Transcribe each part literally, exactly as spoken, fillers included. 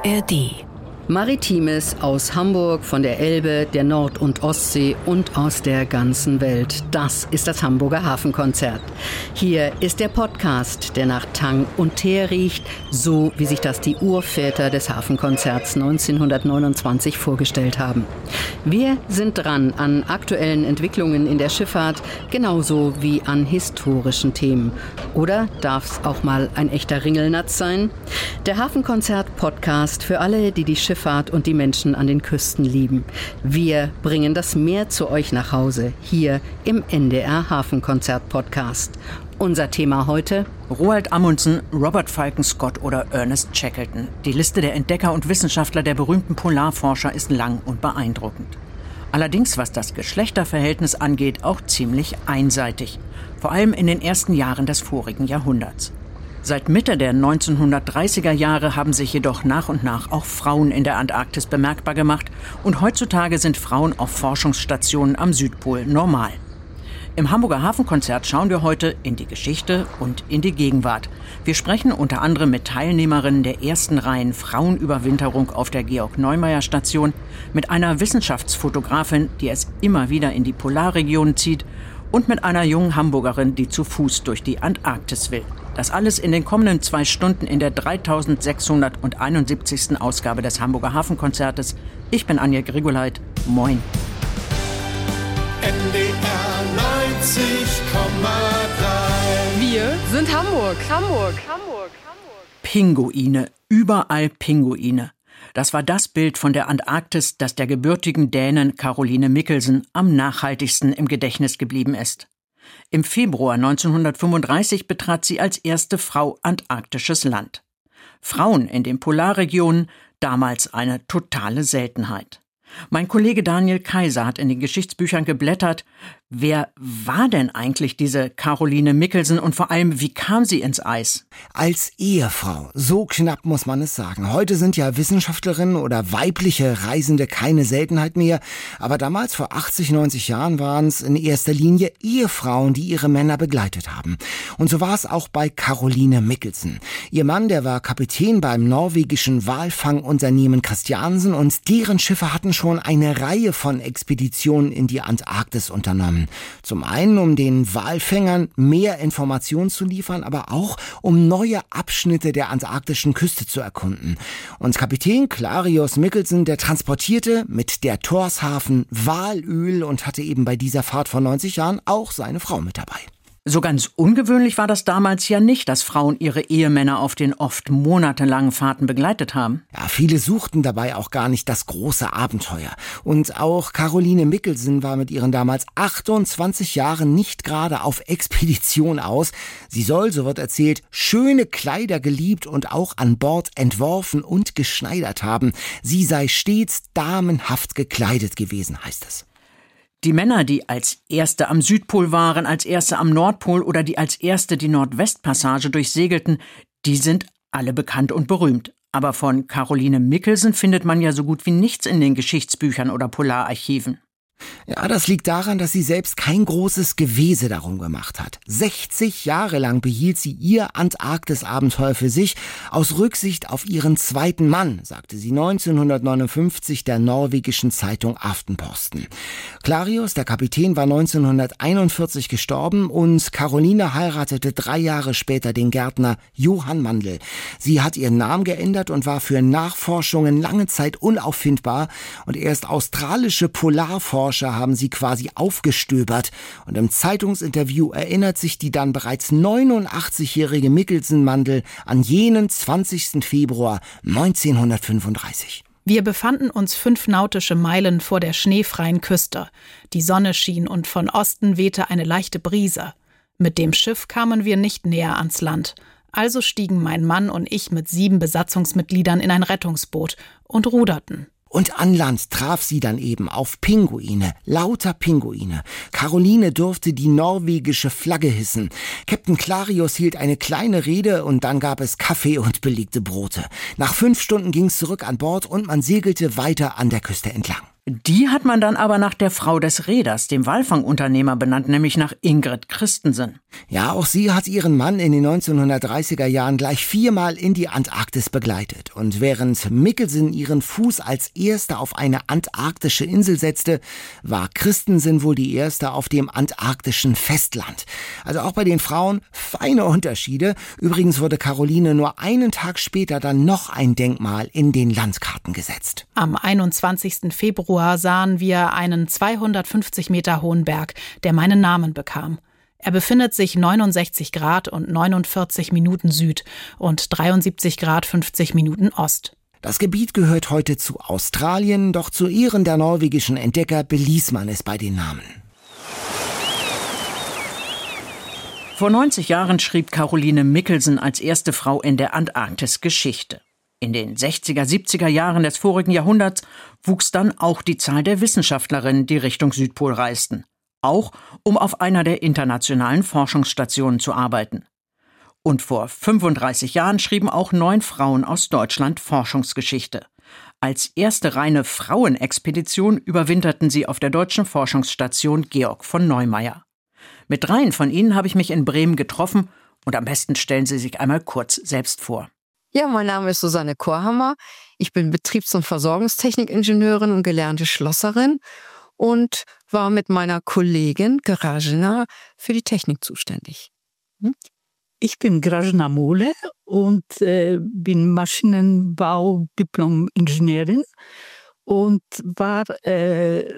A R D. Maritimes aus Hamburg, von der Elbe, der Nord- und Ostsee und aus der ganzen Welt. Das ist das Hamburger Hafenkonzert. Hier ist der Podcast, der nach Tang und Teer riecht, so wie sich das die Urväter des Hafenkonzerts neunzehnhundertneunundzwanzig vorgestellt haben. Wir sind dran an aktuellen Entwicklungen in der Schifffahrt, genauso wie an historischen Themen. Oder darf es auch mal ein echter Ringelnatz sein? Der Hafenkonzert-Podcast für alle, die die Schifffahrt und die Menschen an den Küsten lieben. Wir bringen das Meer zu euch nach Hause, hier im N D R Hafenkonzert-Podcast. Unser Thema heute: Roald Amundsen, Robert Falcon Scott oder Ernest Shackleton. Die Liste der Entdecker und Wissenschaftler der berühmten Polarforscher ist lang und beeindruckend. Allerdings, was das Geschlechterverhältnis angeht, auch ziemlich einseitig. Vor allem in den ersten Jahren des vorigen Jahrhunderts. Seit Mitte der neunzehnhundertdreißiger Jahre haben sich jedoch nach und nach auch Frauen in der Antarktis bemerkbar gemacht und heutzutage sind Frauen auf Forschungsstationen am Südpol normal. Im Hamburger Hafenkonzert schauen wir heute in die Geschichte und in die Gegenwart. Wir sprechen unter anderem mit Teilnehmerinnen der ersten Reihen Frauenüberwinterung auf der Georg-Neumeier-Station, mit einer Wissenschaftsfotografin, die es immer wieder in die Polarregionen zieht, und mit einer jungen Hamburgerin, die zu Fuß durch die Antarktis will. Das alles in den kommenden zwei Stunden in der dreitausendsechshunderteinundsiebzigsten Ausgabe des Hamburger Hafenkonzertes. Ich bin Anja Grigoleit. Moin. N D R neunzig Komma drei. Wir sind Hamburg, Hamburg, Hamburg, Hamburg. Pinguine, überall Pinguine. Das war das Bild von der Antarktis, das der gebürtigen Dänin Caroline Mikkelsen am nachhaltigsten im Gedächtnis geblieben ist. Im Februar neunzehnhundertfünfunddreißig betrat sie als erste Frau antarktisches Land. Frauen in den Polarregionen, damals eine totale Seltenheit. Mein Kollege Daniel Kaiser hat in den Geschichtsbüchern geblättert. Wer war denn eigentlich diese Caroline Mikkelsen und vor allem, wie kam sie ins Eis? Als Ehefrau, so knapp muss man es sagen. Heute sind ja Wissenschaftlerinnen oder weibliche Reisende keine Seltenheit mehr. Aber damals, vor achtzig, neunzig Jahren, waren es in erster Linie Ehefrauen, die ihre Männer begleitet haben. Und so war es auch bei Caroline Mikkelsen. Ihr Mann, der war Kapitän beim norwegischen Walfangunternehmen Christiansen und deren Schiffe hatten schon eine Reihe von Expeditionen in die Antarktis unternommen. Zum einen, um den Walfängern mehr Informationen zu liefern, aber auch, um neue Abschnitte der antarktischen Küste zu erkunden. Und Kapitän Clarius Mikkelsen, der transportierte mit der Tórshavn Walöl und hatte eben bei dieser Fahrt vor neunzig Jahren auch seine Frau mit dabei. So ganz ungewöhnlich war das damals ja nicht, dass Frauen ihre Ehemänner auf den oft monatelangen Fahrten begleitet haben. Ja, viele suchten dabei auch gar nicht das große Abenteuer. Und auch Caroline Mikkelsen war mit ihren damals achtundzwanzig Jahren nicht gerade auf Expedition aus. Sie soll, so wird erzählt, schöne Kleider geliebt und auch an Bord entworfen und geschneidert haben. Sie sei stets damenhaft gekleidet gewesen, heißt es. Die Männer, die als Erste am Südpol waren, als Erste am Nordpol oder die als Erste die Nordwestpassage durchsegelten, die sind alle bekannt und berühmt. Aber von Caroline Mikkelsen findet man ja so gut wie nichts in den Geschichtsbüchern oder Polararchiven. Ja, das liegt daran, dass sie selbst kein großes Gewese darum gemacht hat. sechzig Jahre lang behielt sie ihr Antarktis-Abenteuer für sich, aus Rücksicht auf ihren zweiten Mann, sagte sie neunzehnhundertneunundfünfzig der norwegischen Zeitung Aftenposten. Clarius, der Kapitän, war neunzehnhunderteinundvierzig gestorben und Caroline heiratete drei Jahre später den Gärtner Johann Mandl. Sie hat ihren Namen geändert und war für Nachforschungen lange Zeit unauffindbar und erst australische Polarforscher haben sie quasi aufgestöbert. Und im Zeitungsinterview erinnert sich die dann bereits neunundachtzigjährige Mikkelsen-Mandl an jenen zwanzigsten Februar neunzehnhundertfünfunddreißig. Wir befanden uns fünf nautische Meilen vor der schneefreien Küste. Die Sonne schien und von Osten wehte eine leichte Brise. Mit dem Schiff kamen wir nicht näher ans Land. Also stiegen mein Mann und ich mit sieben Besatzungsmitgliedern in ein Rettungsboot und ruderten. Und an Land traf sie dann eben auf Pinguine, lauter Pinguine. Caroline durfte die norwegische Flagge hissen. Captain Clarius hielt eine kleine Rede und dann gab es Kaffee und belegte Brote. Nach fünf Stunden ging's zurück an Bord und man segelte weiter an der Küste entlang. Die hat man dann aber nach der Frau des Reeders, dem Walfangunternehmer, benannt, nämlich nach Ingrid Christensen. Ja, auch sie hat ihren Mann in den neunzehnhundertdreißiger Jahren gleich viermal in die Antarktis begleitet. Und während Michelson ihren Fuß als erste auf eine antarktische Insel setzte, war Christensen wohl die erste auf dem antarktischen Festland. Also auch bei den Frauen feine Unterschiede. Übrigens wurde Caroline nur einen Tag später dann noch ein Denkmal in den Landkarten gesetzt. Am einundzwanzigsten Februar sahen wir einen zweihundertfünfzig Meter hohen Berg, der meinen Namen bekam. Er befindet sich neunundsechzig Grad und neunundvierzig Minuten Süd und dreiundsiebzig Grad fünfzig Minuten Ost. Das Gebiet gehört heute zu Australien, doch zu Ehren der norwegischen Entdecker beließ man es bei den Namen. Vor neunzig Jahren schrieb Caroline Michelson als erste Frau in der Antarktis Geschichte. In den sechziger, siebziger Jahren des vorigen Jahrhunderts wuchs dann auch die Zahl der Wissenschaftlerinnen, die Richtung Südpol reisten. Auch um auf einer der internationalen Forschungsstationen zu arbeiten. Und vor fünfunddreißig Jahren schrieben auch neun Frauen aus Deutschland Forschungsgeschichte. Als erste reine Frauenexpedition überwinterten sie auf der deutschen Forschungsstation Georg von Neumeier. Mit dreien von ihnen habe ich mich in Bremen getroffen und am besten stellen Sie sich einmal kurz selbst vor. Ja, mein Name ist Susanne Korhammer. Ich bin Betriebs- und Versorgungstechnikingenieurin und gelernte Schlosserin und war mit meiner Kollegin Grażyna für die Technik zuständig. Hm? Ich bin Grażyna Mohle und äh, bin Maschinenbau-Diplom-Ingenieurin und war äh,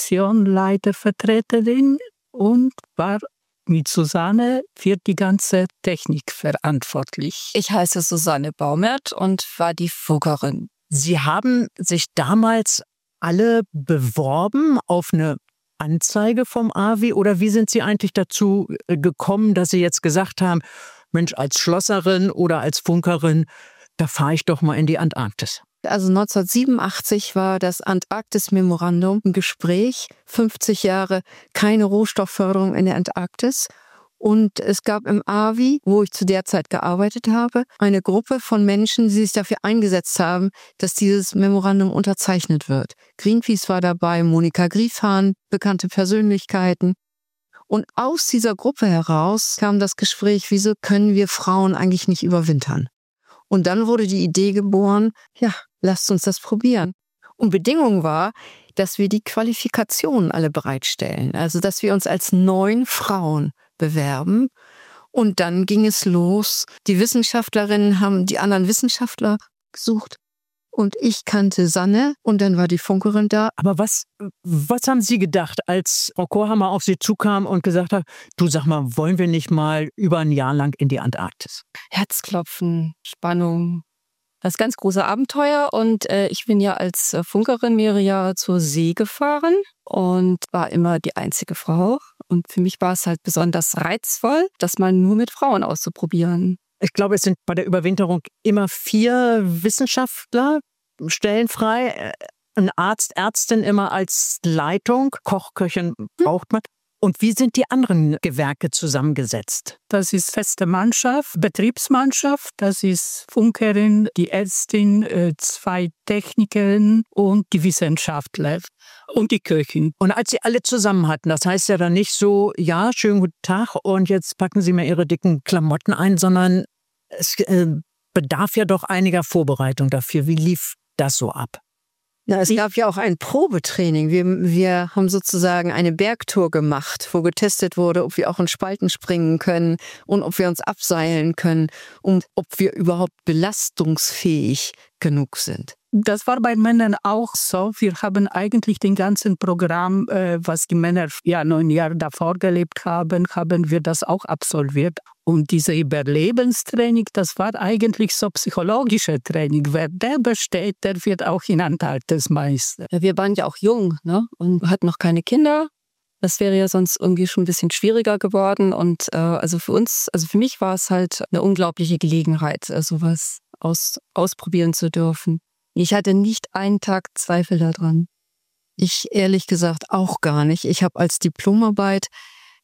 Stationleitervertreterin und war mit Susanne für die ganze Technik verantwortlich. Ich heiße Susanne Baumert und war die Fuggerin. Sie haben sich damals alle beworben auf eine Anzeige vom A W I oder wie sind Sie eigentlich dazu gekommen, dass Sie jetzt gesagt haben, Mensch, als Schlosserin oder als Funkerin, da fahre ich doch mal in die Antarktis? Also neunzehnhundertsiebenundachtzig war das Antarktis-Memorandum im Gespräch. fünfzig Jahre keine Rohstoffförderung in der Antarktis. Und es gab im A W I, wo ich zu der Zeit gearbeitet habe, eine Gruppe von Menschen, die sich dafür eingesetzt haben, dass dieses Memorandum unterzeichnet wird. Greenpeace war dabei, Monika Griefhahn, bekannte Persönlichkeiten. Und aus dieser Gruppe heraus kam das Gespräch, wieso können wir Frauen eigentlich nicht überwintern? Und dann wurde die Idee geboren, ja, lasst uns das probieren. Und Bedingung war, dass wir die Qualifikationen alle bereitstellen. Also, dass wir uns als neun Frauen bewerben. Und dann ging es los. Die Wissenschaftlerinnen haben die anderen Wissenschaftler gesucht. Und ich kannte Sanne und dann war die Funkerin da. Aber was, was haben Sie gedacht, als Frau Korhammer auf Sie zukam und gesagt hat, du sag mal, wollen wir nicht mal über ein Jahr lang in die Antarktis? Herzklopfen, Spannung. Das ganz große Abenteuer und äh, ich bin ja als äh, Funkerin mehrere Jahre zur See gefahren und war immer die einzige Frau. Und für mich war es halt besonders reizvoll, das mal nur mit Frauen auszuprobieren. Ich glaube, es sind bei der Überwinterung immer vier Wissenschaftler, Stellen frei, ein Arzt, Ärztin immer als Leitung, Koch, Köchin braucht man. Und wie sind die anderen Gewerke zusammengesetzt? Das ist feste Mannschaft, Betriebsmannschaft, das ist Funkerin, die Ärztin, äh, zwei Technikerinnen und die Wissenschaftler und die Köchin. Und als Sie alle zusammen hatten, das heißt ja dann nicht so, ja, schönen guten Tag und jetzt packen Sie mir Ihre dicken Klamotten ein, sondern es äh, bedarf ja doch einiger Vorbereitung dafür. Wie lief das so ab? Ja, es gab ja auch ein Probetraining. Wir, wir haben sozusagen eine Bergtour gemacht, wo getestet wurde, ob wir auch in Spalten springen können und ob wir uns abseilen können und ob wir überhaupt belastungsfähig genug sind. Das war bei Männern auch so. Wir haben eigentlich den ganzen Programm, äh, was die Männer ja neun Jahre davor gelebt haben, haben wir das auch absolviert. Und diese Überlebenstraining, das war eigentlich so psychologische Training. Wer der besteht, der wird auch in Antarktis Meister. Wir waren ja auch jung, ne? Und hatten noch keine Kinder. Das wäre ja sonst irgendwie schon ein bisschen schwieriger geworden. Und äh, also für uns, also für mich war es halt eine unglaubliche Gelegenheit, äh, sowas aus, ausprobieren zu dürfen. Ich hatte nicht einen Tag Zweifel daran. Ich ehrlich gesagt auch gar nicht. Ich habe als Diplomarbeit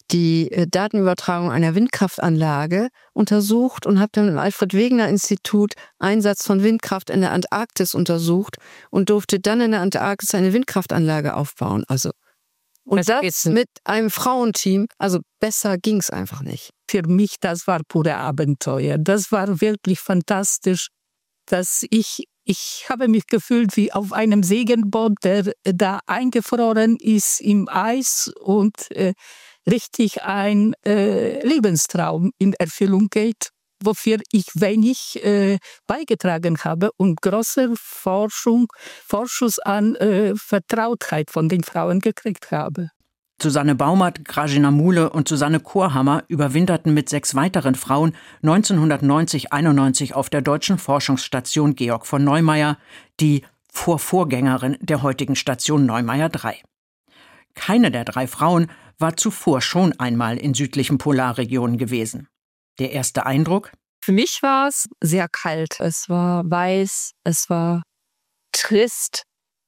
die Datenübertragung einer Windkraftanlage untersucht und habe dann im Alfred-Wegener-Institut Einsatz von Windkraft in der Antarktis untersucht und durfte dann in der Antarktis eine Windkraftanlage aufbauen. Also und besser das mit einem Frauenteam, also besser ging es einfach nicht. Für mich, das war pure Abenteuer. Das war wirklich fantastisch, dass ich Ich habe mich gefühlt wie auf einem Segelboot, der da eingefroren ist im Eis und äh, richtig ein äh, Lebenstraum in Erfüllung geht, wofür ich wenig äh, beigetragen habe und große Forschung, Vorschuss an äh, Vertrautheit von den Frauen gekriegt habe. Susanne Baumert, Grażyna Mule und Susanne Korhammer überwinterten mit sechs weiteren Frauen neunzehnhundertneunzig einundneunzig auf der deutschen Forschungsstation Georg von Neumayer, die Vorvorgängerin der heutigen Station Neumayer drei. Keine der drei Frauen war zuvor schon einmal in südlichen Polarregionen gewesen. Der erste Eindruck? Für mich war es sehr kalt. Es war weiß, es war trist.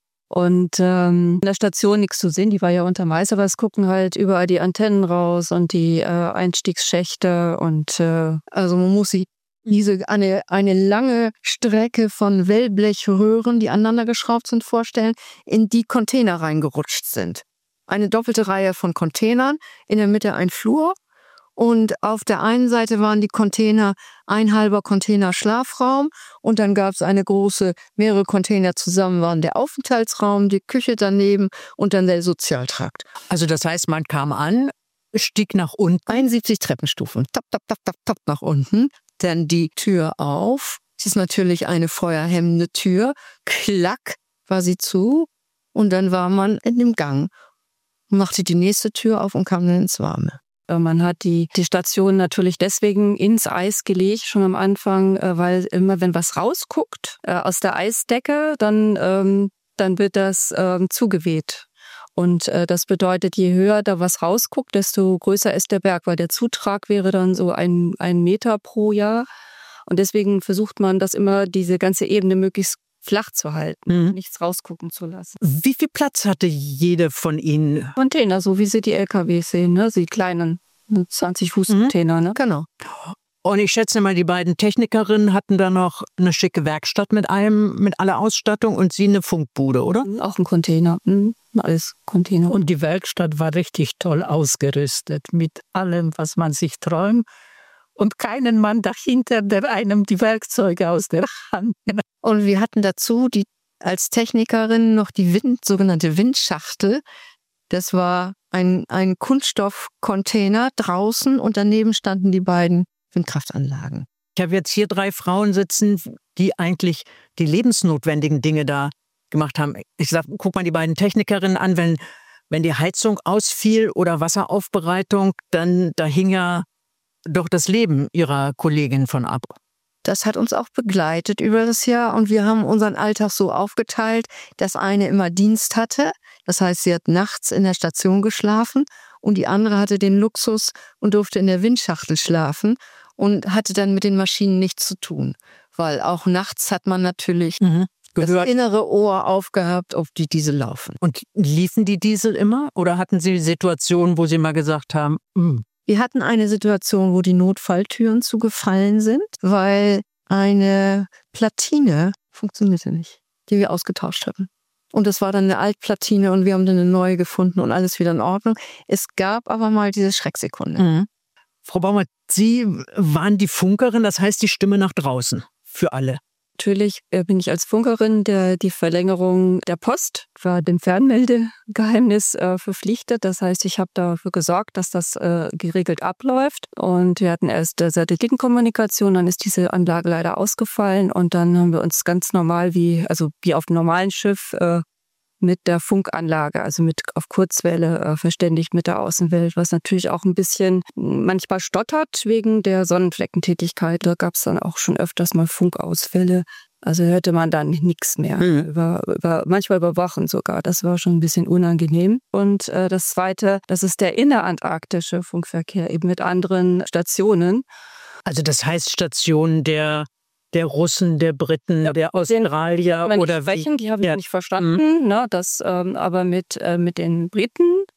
Und ähm, in der Station nichts zu sehen, die war ja unterm Eis, aber es gucken halt überall die Antennen raus und die äh, Einstiegsschächte und äh, also man muss sich diese eine, eine lange Strecke von Wellblechröhren, die aneinander geschraubt sind, vorstellen, in die Container reingerutscht sind. Eine doppelte Reihe von Containern, in der Mitte ein Flur. Und auf der einen Seite waren die Container ein halber Container Schlafraum und dann gab es eine große, mehrere Container zusammen waren der Aufenthaltsraum, die Küche daneben und dann der Sozialtrakt. Also das heißt, man kam an, stieg nach unten. einundsiebzig Treppenstufen, tap, tap, tap, tap, tap nach unten. Dann die Tür auf. Es ist natürlich eine feuerhemmende Tür. Klack war sie zu und dann war man in dem Gang. Machte die nächste Tür auf und kam dann ins Warme. Man hat die, die Station natürlich deswegen ins Eis gelegt, schon am Anfang, weil immer, wenn was rausguckt äh, aus der Eisdecke, dann, ähm, dann wird das ähm, zugeweht. Und äh, das bedeutet, je höher da was rausguckt, desto größer ist der Berg, weil der Zutrag wäre dann so ein, ein Meter pro Jahr. Und deswegen versucht man, das immer, diese ganze Ebene möglichst flach zu halten, mhm. nichts rausgucken zu lassen. Wie viel Platz hatte jede von Ihnen? Container, so wie Sie die L K Ws sehen, ne? Die kleinen zwanzig Fuß Container, ne? Genau. Und ich schätze mal, die beiden Technikerinnen hatten da noch eine schicke Werkstatt mit allem, mit aller Ausstattung und Sie eine Funkbude, oder? Auch ein Container, mhm. alles Container. Und die Werkstatt war richtig toll ausgerüstet mit allem, was man sich träumt. Und keinen Mann dahinter, der einem die Werkzeuge aus der Hand nimmt. Und wir hatten dazu die als Technikerin noch die Wind, sogenannte Windschachtel. Das war ein, ein Kunststoffcontainer draußen und daneben standen die beiden Windkraftanlagen. Ich habe jetzt hier drei Frauen sitzen, die eigentlich die lebensnotwendigen Dinge da gemacht haben. Ich sage, guck mal die beiden Technikerinnen an, wenn, wenn die Heizung ausfiel oder Wasseraufbereitung, dann da hing ja doch das Leben ihrer Kollegin von ab. Das hat uns auch begleitet über das Jahr und wir haben unseren Alltag so aufgeteilt, dass eine immer Dienst hatte. Das heißt, sie hat nachts in der Station geschlafen und die andere hatte den Luxus und durfte in der Windschachtel schlafen und hatte dann mit den Maschinen nichts zu tun. Weil auch nachts hat man natürlich mhm. das innere Ohr aufgehabt, ob die Diesel laufen. Und liefen die Diesel immer oder hatten Sie Situationen, wo Sie mal gesagt haben, mh, wir hatten eine Situation, wo die Notfalltüren zugefallen sind, weil eine Platine funktionierte nicht, die wir ausgetauscht hatten. Und das war dann eine Altplatine und wir haben dann eine neue gefunden und alles wieder in Ordnung. Es gab aber mal diese Schrecksekunde. Mhm. Frau Baumert, Sie waren die Funkerin, das heißt die Stimme nach draußen für alle. Natürlich bin ich als Funkerin der, die Verlängerung der Post, war dem Fernmeldegeheimnis äh, verpflichtet. Das heißt, ich habe dafür gesorgt, dass das äh, geregelt abläuft. Und wir hatten erst äh, Satellitenkommunikation, dann ist diese Anlage leider ausgefallen. Und dann haben wir uns ganz normal, wie also wie auf einem normalen Schiff, äh, mit der Funkanlage, also mit auf Kurzwelle äh, verständigt mit der Außenwelt, was natürlich auch ein bisschen manchmal stottert wegen der Sonnenfleckentätigkeit. Da gab es dann auch schon öfters mal Funkausfälle. Also hörte man dann nichts mehr. Mhm. Über, über, manchmal über Wochen sogar. Das war schon ein bisschen unangenehm. Und äh, das Zweite, das ist der innerantarktische Funkverkehr, eben mit anderen Stationen. Also das heißt Stationen der der Russen, der Briten, ja, der Australier oder welchen, die habe ich ja nicht verstanden. Mhm. Ne, das, ähm, aber mit, äh, mit den Briten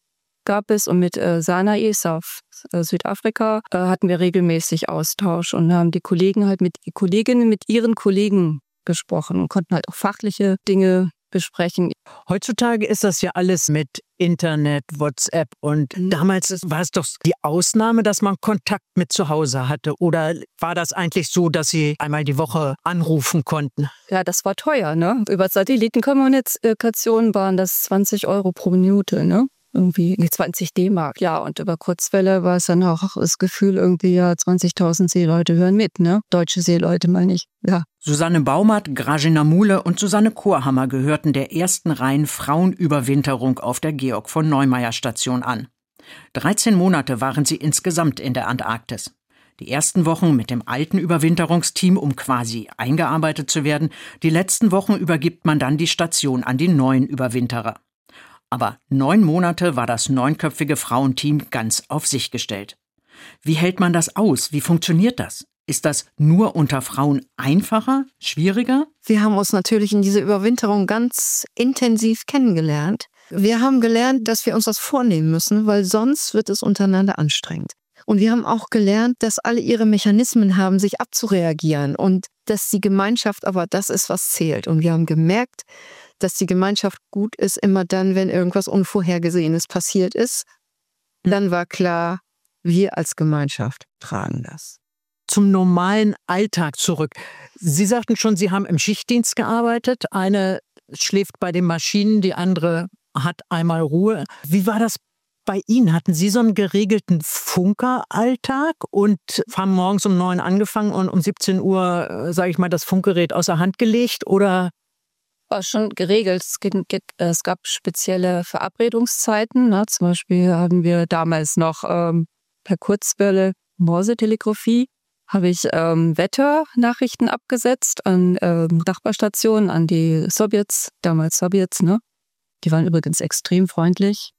gab es. Und mit äh, Sanae, South, äh, Südafrika, äh, hatten wir regelmäßig Austausch und haben die Kollegen halt mit die Kolleginnen mit ihren Kollegen gesprochen und konnten halt auch fachliche Dinge besprechen. Heutzutage ist das ja alles mit Internet, WhatsApp und mhm. damals war es doch die Ausnahme, dass man Kontakt mit zu Hause hatte. Oder war das eigentlich so, dass Sie einmal die Woche anrufen konnten? Ja, das war teuer, ne? Über Satellitenkommunikation waren das zwanzig Euro pro Minute, ne? Irgendwie zwanzig D-Mark. Ja, und über Kurzwelle war es dann auch das Gefühl, irgendwie ja zwanzigtausend Seeleute hören mit, ne? Deutsche Seeleute meine ich, ja. Susanne Baumert, Grażyna Mule und Susanne Korhammer gehörten der ersten Reihen Frauenüberwinterung auf der Georg-von-Neumaier-Station an. dreizehn Monate waren sie insgesamt in der Antarktis. Die ersten Wochen mit dem alten Überwinterungsteam, um quasi eingearbeitet zu werden. Die letzten Wochen übergibt man dann die Station an die neuen Überwinterer. Aber neun Monate war das neunköpfige Frauenteam ganz auf sich gestellt. Wie hält man das aus? Wie funktioniert das? Ist das nur unter Frauen einfacher, schwieriger? Wir haben uns natürlich in dieser Überwinterung ganz intensiv kennengelernt. Wir haben gelernt, dass wir uns das vornehmen müssen, weil sonst wird es untereinander anstrengend. Und wir haben auch gelernt, dass alle ihre Mechanismen haben, sich abzureagieren und dass die Gemeinschaft aber das ist, was zählt. Und wir haben gemerkt, dass die Gemeinschaft gut ist, immer dann, wenn irgendwas Unvorhergesehenes passiert ist. Dann war klar, wir als Gemeinschaft tragen das. Zum normalen Alltag zurück. Sie sagten schon, Sie haben im Schichtdienst gearbeitet. Eine schläft bei den Maschinen, die andere hat einmal Ruhe. Wie war das bei Ihnen? Hatten Sie so einen geregelten Funkeralltag und haben morgens um neun angefangen und um siebzehn Uhr, sage ich mal, das Funkgerät außer Hand gelegt? Oder? War schon geregelt. Es, gibt, es gab spezielle Verabredungszeiten. Ne? Zum Beispiel haben wir damals noch ähm, per Kurzwelle Morsetelegrafie habe ich ähm, Wetternachrichten abgesetzt an ähm, Nachbarstationen, an die Sowjets, damals Sowjets, ne? Die waren übrigens extrem freundlich.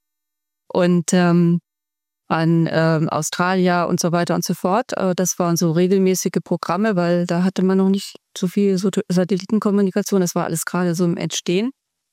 Und ähm, an ähm, Australier und so weiter und so fort. Äh, das waren so regelmäßige Programme, weil da hatte man noch nicht so viel so Satellitenkommunikation. Das war alles gerade so im Entstehen.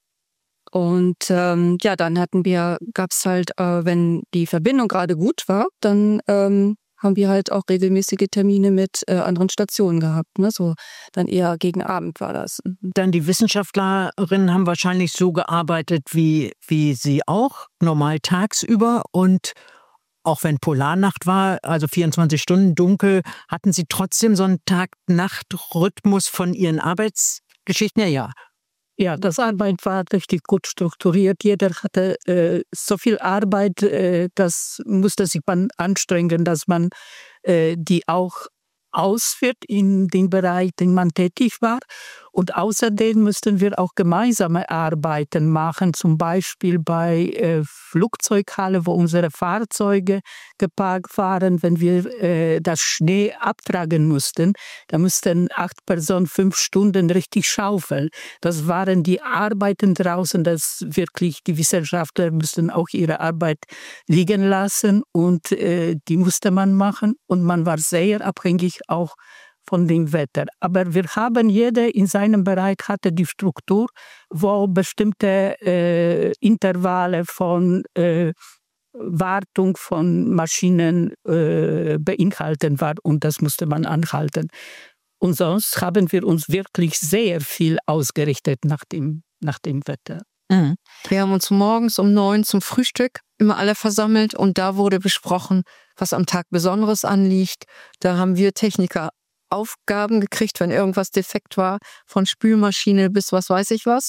Und ähm, ja, dann hatten wir, gab es halt, äh, wenn die Verbindung gerade gut war, dann ähm, haben wir halt auch regelmäßige Termine mit äh, anderen Stationen gehabt. Ne? So dann eher gegen Abend war das. Dann die Wissenschaftlerinnen haben wahrscheinlich so gearbeitet wie, wie Sie auch, normal tagsüber. Und auch wenn Polarnacht war, also vierundzwanzig Stunden dunkel, hatten Sie trotzdem so einen Tag-Nacht-Rhythmus von Ihren Arbeitsgeschichten? Ja, ja. Ja, das Arbeit war richtig gut strukturiert. Jeder hatte äh, so viel Arbeit, äh, das musste sich man anstrengen, dass man äh, die auch ausführt in den Bereich, den man tätig war. Und außerdem müssten wir auch gemeinsame Arbeiten machen, zum Beispiel bei äh, Flugzeughalle, wo unsere Fahrzeuge geparkt waren, wenn wir äh, das Schnee abtragen mussten. Da mussten acht Personen fünf Stunden richtig schaufeln. Das waren die Arbeiten draußen, dass wirklich die Wissenschaftler mussten auch ihre Arbeit liegen lassen und äh, die musste man machen. Und man war sehr abhängig auch von dem Wetter. Aber wir haben, jeder in seinem Bereich hatte die Struktur, wo bestimmte äh, Intervalle von äh, Wartung von Maschinen äh, beinhaltet war und das musste man anhalten. Und sonst haben wir uns wirklich sehr viel ausgerichtet nach dem, nach dem Wetter. Mhm. Wir haben uns morgens um neun zum Frühstück immer alle versammelt und da wurde besprochen, was am Tag Besonderes anliegt. Da haben wir Techniker Aufgaben gekriegt, wenn irgendwas defekt war, von Spülmaschine bis was weiß ich was.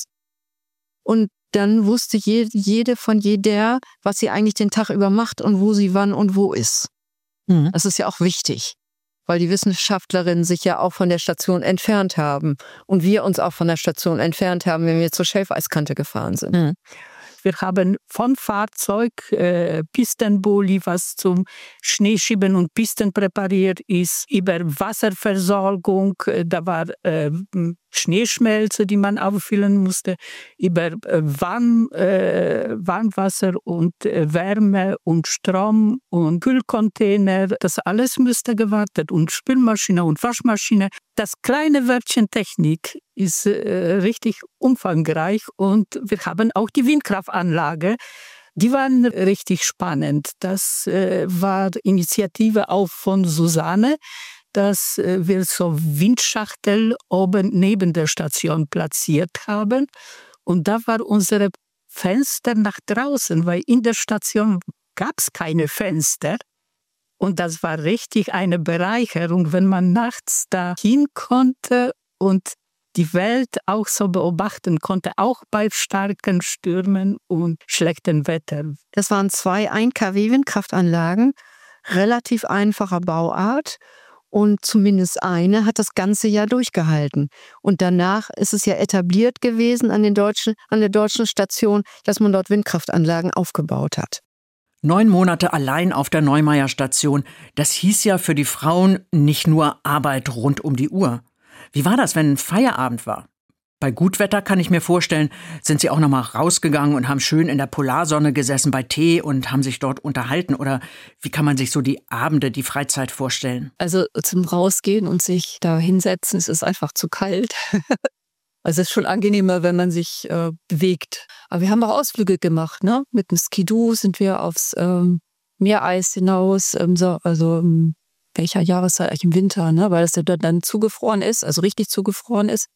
Und dann wusste jede, jede von jeder, was sie eigentlich den Tag über macht und wo sie wann und wo ist. Mhm. Das ist ja auch wichtig, weil die Wissenschaftlerinnen sich ja auch von der Station entfernt haben und wir uns auch von der Station entfernt haben, wenn wir zur Schelfeiskante gefahren sind. Mhm. Wir haben von Fahrzeug äh, Pistenboli, was zum Schneeschieben und Pisten präpariert ist, über Wasserversorgung, äh, da war äh, Schneeschmelze, die man auffüllen musste, über äh, Warm, äh, Warmwasser und äh, Wärme und Strom und Kühlcontainer. Das alles müsste gewartet und Spülmaschine und Waschmaschine. Das kleine Wörtchen Technik ist äh, richtig umfangreich und wir haben auch die Windkraftanlage. Die waren richtig spannend. Das äh, war Initiative auch von Susanne, dass äh, wir so Windschachtel oben neben der Station platziert haben. Und da war unsere Fenster nach draußen, weil in der Station gab es keine Fenster. Und das war richtig eine Bereicherung, wenn man nachts da hin konnte und die Welt auch so beobachten konnte, auch bei starken Stürmen und schlechtem Wetter. Das waren zwei ein Kilowatt Windkraftanlagen, relativ einfacher Bauart. Und zumindest eine hat das ganze Jahr durchgehalten. Und danach ist es ja etabliert gewesen an, den deutschen, an der deutschen Station, dass man dort Windkraftanlagen aufgebaut hat. Neun Monate allein auf der Neumeier Station, das hieß ja für die Frauen nicht nur Arbeit rund um die Uhr. Wie war das, wenn Feierabend war? Bei Gutwetter kann ich mir vorstellen, sind Sie auch noch mal rausgegangen und haben schön in der Polarsonne gesessen bei Tee und haben sich dort unterhalten? Oder wie kann man sich so die Abende, die Freizeit vorstellen? Also zum Rausgehen und sich da hinsetzen, es ist einfach zu kalt. Also es ist schon angenehmer, wenn man sich äh, bewegt. Aber wir haben auch Ausflüge gemacht, ne? Mit dem Skidoo sind wir aufs ähm, Meereis hinaus, ähm, so, also ähm, welcher Jahreszeit, eigentlich im Winter, ne? Weil das ja dann zugefroren ist, also richtig zugefroren ist.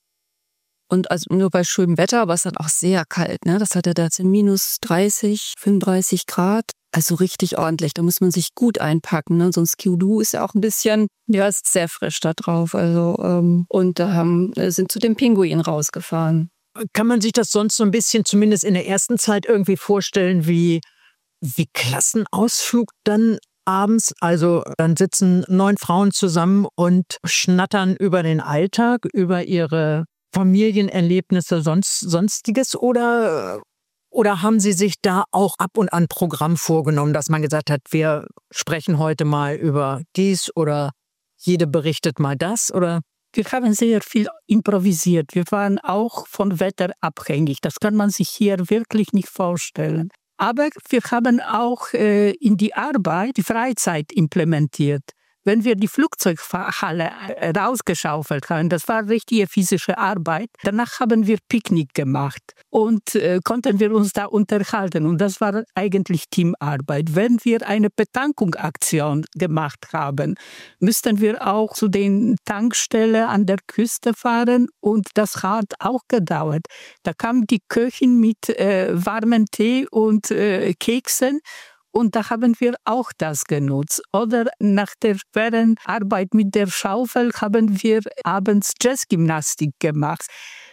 Und also nur bei schönem Wetter, aber es ist dann auch sehr kalt, ne? Das hat ja da minus dreißig, fünfunddreißig Grad. Also richtig ordentlich. Da muss man sich gut einpacken, ne? So ein Skidoo ist ja auch ein bisschen, ja, ist sehr frisch da drauf. Also, ähm, und da haben, sind zu den Pinguinen rausgefahren. Kann man sich das sonst so ein bisschen, zumindest in der ersten Zeit, irgendwie vorstellen, wie, wie Klassenausflug dann abends? Also dann sitzen neun Frauen zusammen und schnattern über den Alltag, über ihre Familienerlebnisse, sonst, sonstiges, oder, oder haben Sie sich da auch ab und an Programm vorgenommen, dass man gesagt hat, wir sprechen heute mal über dies oder jede berichtet mal das, oder? Wir haben sehr viel improvisiert. Wir waren auch von Wetter abhängig. Das kann man sich hier wirklich nicht vorstellen. Aber wir haben auch äh, in die Arbeit die Freizeit implementiert. Wenn wir die Flugzeughalle rausgeschaufelt haben, das war richtige physische Arbeit. Danach haben wir Picknick gemacht und äh, konnten wir uns da unterhalten. Und das war eigentlich Teamarbeit. Wenn wir eine Betankungsaktion gemacht haben, müssten wir auch zu den Tankstellen an der Küste fahren. Und das hat auch gedauert. Da kam die Köchin mit äh, warmem Tee und äh, Keksen. Und da haben wir auch das genutzt. Oder nach der schweren Arbeit mit der Schaufel haben wir abends Jazzgymnastik gemacht.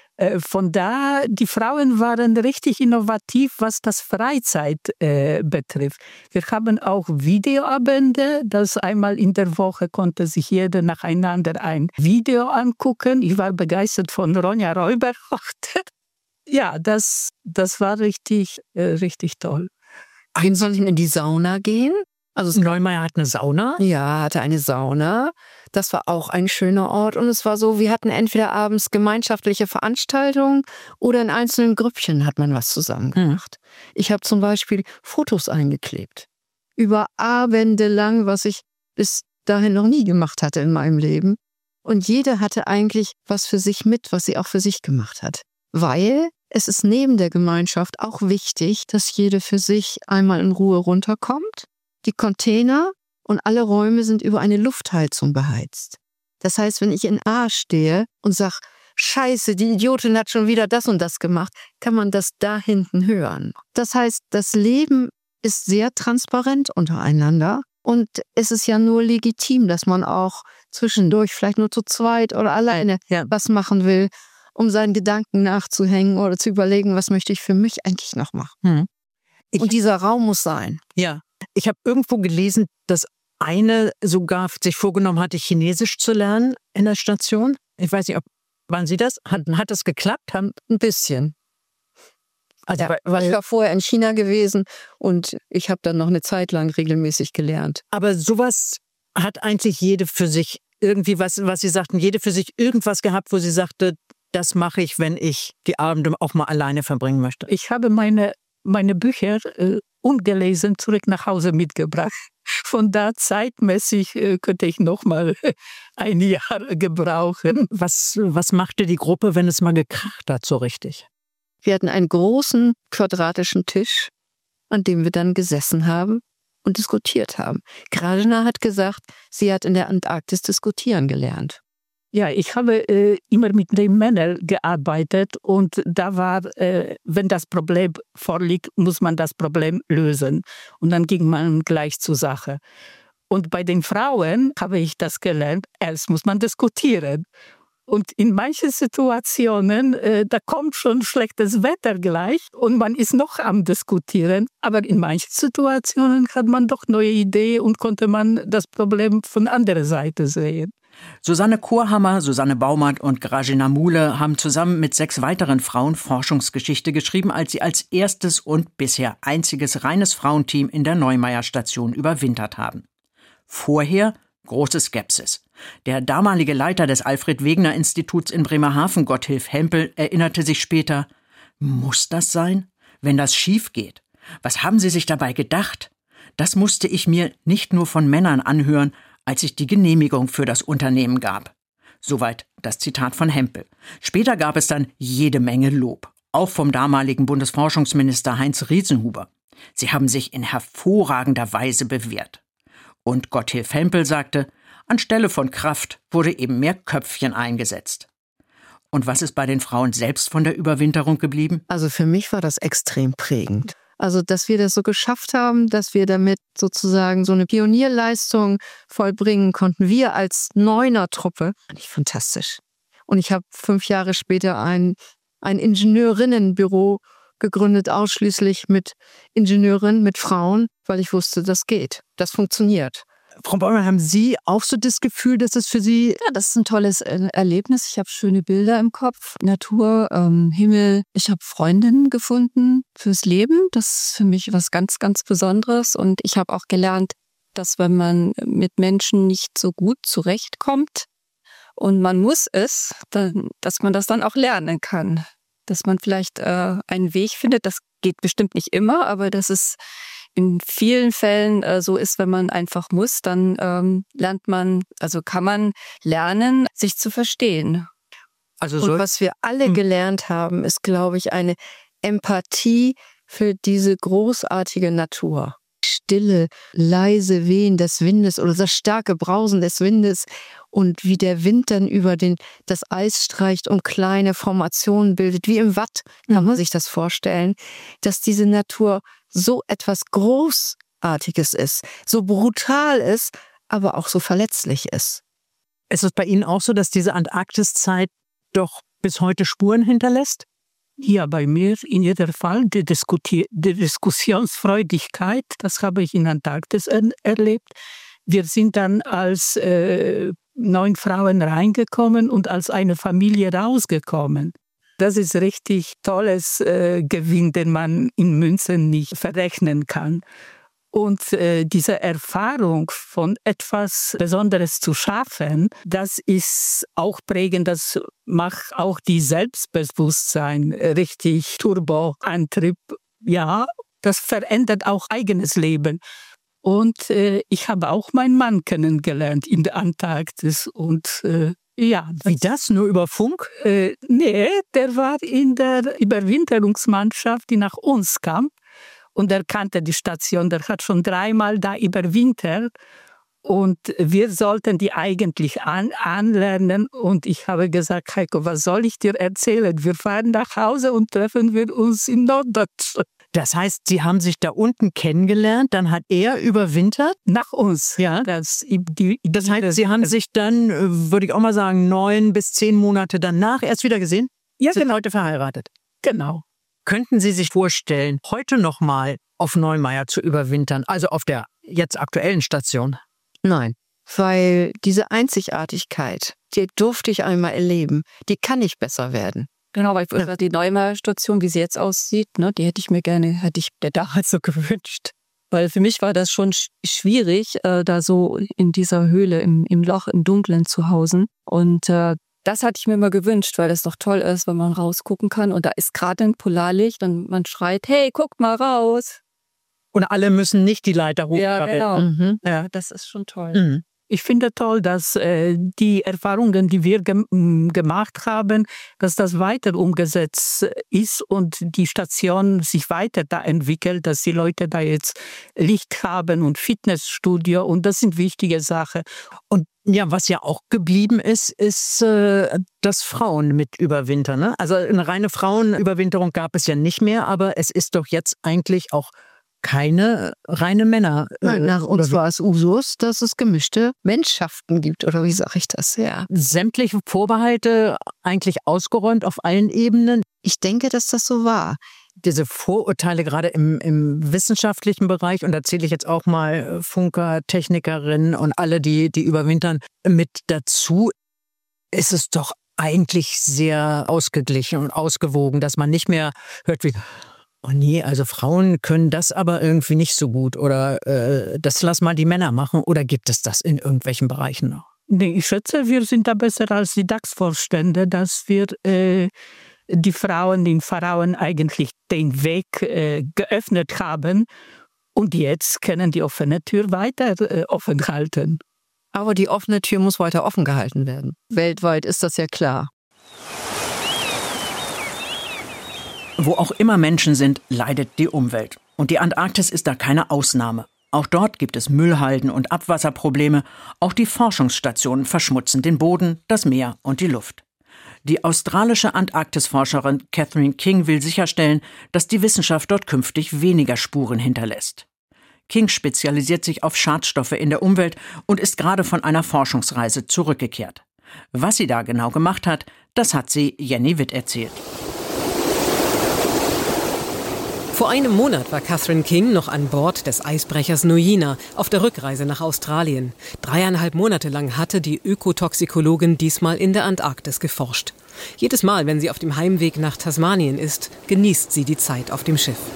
Von da, die Frauen waren richtig innovativ, was das Freizeit äh, betrifft. Wir haben auch Videoabende, das einmal in der Woche konnte sich jeder nacheinander ein Video angucken. Ich war begeistert von Ronja Räuberhocht. Ja, das, das war richtig, äh, richtig toll. Wen soll ich in die Sauna gehen? Also Neumeier hat eine Sauna? Ja, hatte eine Sauna. Das war auch ein schöner Ort. Und es war so, wir hatten entweder abends gemeinschaftliche Veranstaltungen oder in einzelnen Grüppchen hat man was zusammen gemacht. Hm. Ich habe zum Beispiel Fotos eingeklebt. Über Abende lang, was ich bis dahin noch nie gemacht hatte in meinem Leben. Und jeder hatte eigentlich was für sich mit, was sie auch für sich gemacht hat. Weil es ist neben der Gemeinschaft auch wichtig, dass jede für sich einmal in Ruhe runterkommt. Die Container und alle Räume sind über eine Luftheizung beheizt. Das heißt, wenn ich in A stehe und sage, Scheiße, die Idiotin hat schon wieder das und das gemacht, kann man das da hinten hören. Das heißt, das Leben ist sehr transparent untereinander und es ist ja nur legitim, dass man auch zwischendurch vielleicht nur zu zweit oder alleine ja. was machen will, um seinen Gedanken nachzuhängen oder zu überlegen, was möchte ich für mich eigentlich noch machen. Hm. Ich, und dieser Raum muss sein. Ja, ich habe irgendwo gelesen, dass eine sogar sich vorgenommen hatte, Chinesisch zu lernen in der Station. Ich weiß nicht, ob, waren Sie das? Hat, hat das geklappt? Haben, ein bisschen. Also, ja, weil ich war vorher in China gewesen und ich habe dann noch eine Zeit lang regelmäßig gelernt. Aber sowas hat eigentlich jede für sich irgendwie, was, was Sie sagten, jede für sich irgendwas gehabt, wo sie sagte, das mache ich, wenn ich die Abende auch mal alleine verbringen möchte. Ich habe meine, meine Bücher äh, ungelesen zurück nach Hause mitgebracht. Von da zeitmäßig äh, könnte ich noch mal ein Jahr gebrauchen. Was, was machte die Gruppe, wenn es mal gekracht hat, so richtig? Wir hatten einen großen quadratischen Tisch an dem wir dann gesessen haben und diskutiert haben. Grażyna hat gesagt, sie hat in der Antarktis diskutieren gelernt. Ja, ich habe äh, immer mit den Männern gearbeitet und da war, äh, wenn das Problem vorliegt, muss man das Problem lösen. Und dann ging man gleich zur Sache. Und bei den Frauen habe ich das gelernt, erst muss man diskutieren. Und in manchen Situationen, äh, da kommt schon schlechtes Wetter gleich und man ist noch am Diskutieren. Aber in manchen Situationen hat man doch neue Ideen und konnte man das Problem von anderer Seite sehen. Susanne Korhammer, Susanne Baumert und Grażyna Muhle haben zusammen mit sechs weiteren Frauen Forschungsgeschichte geschrieben, als sie als erstes und bisher einziges reines Frauenteam in der Neumeier-Station überwintert haben. Vorher große Skepsis. Der damalige Leiter des Alfred-Wegener-Instituts in Bremerhaven, Gotthilf Hempel, erinnerte sich später: Muss das sein? Wenn das schief geht? Was haben Sie sich dabei gedacht? Das musste ich mir nicht nur von Männern anhören, als ich die Genehmigung für das Unternehmen gab. Soweit das Zitat von Hempel. Später gab es dann jede Menge Lob, auch vom damaligen Bundesforschungsminister Heinz Riesenhuber. Sie haben sich in hervorragender Weise bewährt. Und Gotthilf Hempel sagte, anstelle von Kraft wurde eben mehr Köpfchen eingesetzt. Und was ist bei den Frauen selbst von der Überwinterung geblieben? Also für mich war das extrem prägend. Also, dass wir das so geschafft haben, dass wir damit sozusagen so eine Pionierleistung vollbringen konnten. Wir als Neuner-Truppe, fand ich fantastisch. Und ich habe fünf Jahre später ein, ein Ingenieurinnenbüro gegründet, ausschließlich mit Ingenieurinnen, mit Frauen, weil ich wusste, das geht, das funktioniert. Frau Baumert, haben Sie auch so das Gefühl, dass es für Sie... Ja, das ist ein tolles Erlebnis. Ich habe schöne Bilder im Kopf, Natur, ähm, Himmel. Ich habe Freundinnen gefunden fürs Leben. Das ist für mich was ganz, ganz Besonderes. Und ich habe auch gelernt, dass wenn man mit Menschen nicht so gut zurechtkommt und man muss es, dann, dass man das dann auch lernen kann. Dass man vielleicht äh, einen Weg findet, das geht bestimmt nicht immer, aber dass es in vielen Fällen äh, so ist, wenn man einfach muss, dann ähm, lernt man, also kann man lernen, sich zu verstehen. Also und was wir alle gelernt haben, ist, glaube ich, eine Empathie für diese großartige Natur. Stille, leise Wehen des Windes oder das starke Brausen des Windes und wie der Wind dann über den, das Eis streicht und kleine Formationen bildet, wie im Watt, kann man sich das vorstellen, dass diese Natur so etwas Großartiges ist, so brutal ist, aber auch so verletzlich ist. Ist es bei Ihnen auch so, dass diese Antarktiszeit doch bis heute Spuren hinterlässt? Ja, bei mir in jedem Fall die, Diskuti- die Diskussionsfreudigkeit, das habe ich in Antarktis er- erlebt. Wir sind dann als äh, neun Frauen reingekommen und als eine Familie rausgekommen. Das ist richtig tolles äh, Gewinn, den man in Münzen nicht verrechnen kann. Und äh, diese Erfahrung von etwas Besonderes zu schaffen, das ist auch prägend, das macht auch die Selbstbewusstsein richtig Turboantrieb. Ja, das verändert auch eigenes Leben. Und äh, ich habe auch meinen Mann kennengelernt in der Antarktis und äh, ja. Das, Wie das? Nur über Funk? Äh, nee, der war in der Überwinterungsmannschaft, die nach uns kam. Und er kannte die Station, der hat schon dreimal da überwintert. Und wir sollten die eigentlich an, anlernen. Und ich habe gesagt, Heiko, was soll ich dir erzählen? Wir fahren nach Hause und treffen wir uns in Norddeutschland. Das heißt, Sie haben sich da unten kennengelernt, dann hat er überwintert? Nach uns, ja. Das, die, das heißt, Sie haben sich dann, würde ich auch mal sagen, neun bis zehn Monate danach erst wieder gesehen? Ja, sind genau. heute verheiratet? Genau. Könnten Sie sich vorstellen, heute noch mal auf Neumeier zu überwintern, also auf der jetzt aktuellen Station? Nein, weil diese Einzigartigkeit, die durfte ich einmal erleben, die kann nicht besser werden. Genau, weil die Neumeier-Station, wie sie jetzt aussieht, ne, die hätte ich mir gerne, hätte ich mir damals so gewünscht. Weil für mich war das schon schwierig, äh, da so in dieser Höhle, im, im Loch, im Dunklen zu hausen. Und äh, das hatte ich mir immer gewünscht, weil es doch toll ist, wenn man rausgucken kann. Und da ist gerade ein Polarlicht und man schreit, hey, guck mal raus. Und alle müssen nicht die Leiter hoch. Ja, genau. Mhm. Ja, das ist schon toll. Mhm. Ich finde toll, dass äh, die Erfahrungen, die wir gem- gemacht haben, dass das weiter umgesetzt ist und die Station sich weiter da entwickelt, dass die Leute da jetzt Licht haben und Fitnessstudio und das sind wichtige Sachen. Und ja, was ja auch geblieben ist, ist, äh, dass Frauen mit überwintern. Ne? Also eine reine Frauenüberwinterung gab es ja nicht mehr, aber es ist doch jetzt eigentlich auch keine reine Männer. Nein, nach uns war es Usus, dass es gemischte Mannschaften gibt, oder wie sage ich das? Ja. Sämtliche Vorbehalte eigentlich ausgeräumt auf allen Ebenen. Ich denke, dass das so war. Diese Vorurteile gerade im, im wissenschaftlichen Bereich, und da zähle ich jetzt auch mal Funker, Technikerinnen und alle, die, die überwintern, mit dazu, ist es doch eigentlich sehr ausgeglichen und ausgewogen, dass man nicht mehr hört wie, oh nee, also Frauen können das aber irgendwie nicht so gut oder äh, das lass mal die Männer machen, oder gibt es das in irgendwelchen Bereichen noch? Nee, ich schätze, wir sind da besser als die D A X-Vorstände, dass wir äh, die Frauen, den Frauen eigentlich den Weg äh, geöffnet haben und jetzt können die offene Tür weiter äh, offen halten. Aber die offene Tür muss weiter offen gehalten werden. Weltweit ist das ja klar. Wo auch immer Menschen sind, leidet die Umwelt. Und die Antarktis ist da keine Ausnahme. Auch dort gibt es Müllhalden und Abwasserprobleme. Auch die Forschungsstationen verschmutzen den Boden, das Meer und die Luft. Die australische Antarktisforscherin Catherine King will sicherstellen, dass die Wissenschaft dort künftig weniger Spuren hinterlässt. King spezialisiert sich auf Schadstoffe in der Umwelt und ist gerade von einer Forschungsreise zurückgekehrt. Was sie da genau gemacht hat, das hat sie Jenny Witt erzählt. Vor einem Monat war Catherine King noch an Bord des Eisbrechers Nuina auf der Rückreise nach Australien. Dreieinhalb Monate lang hatte die Ökotoxikologin diesmal in der Antarktis geforscht. Jedes Mal, wenn sie auf dem Heimweg nach Tasmanien ist, genießt sie die Zeit auf dem Schiff.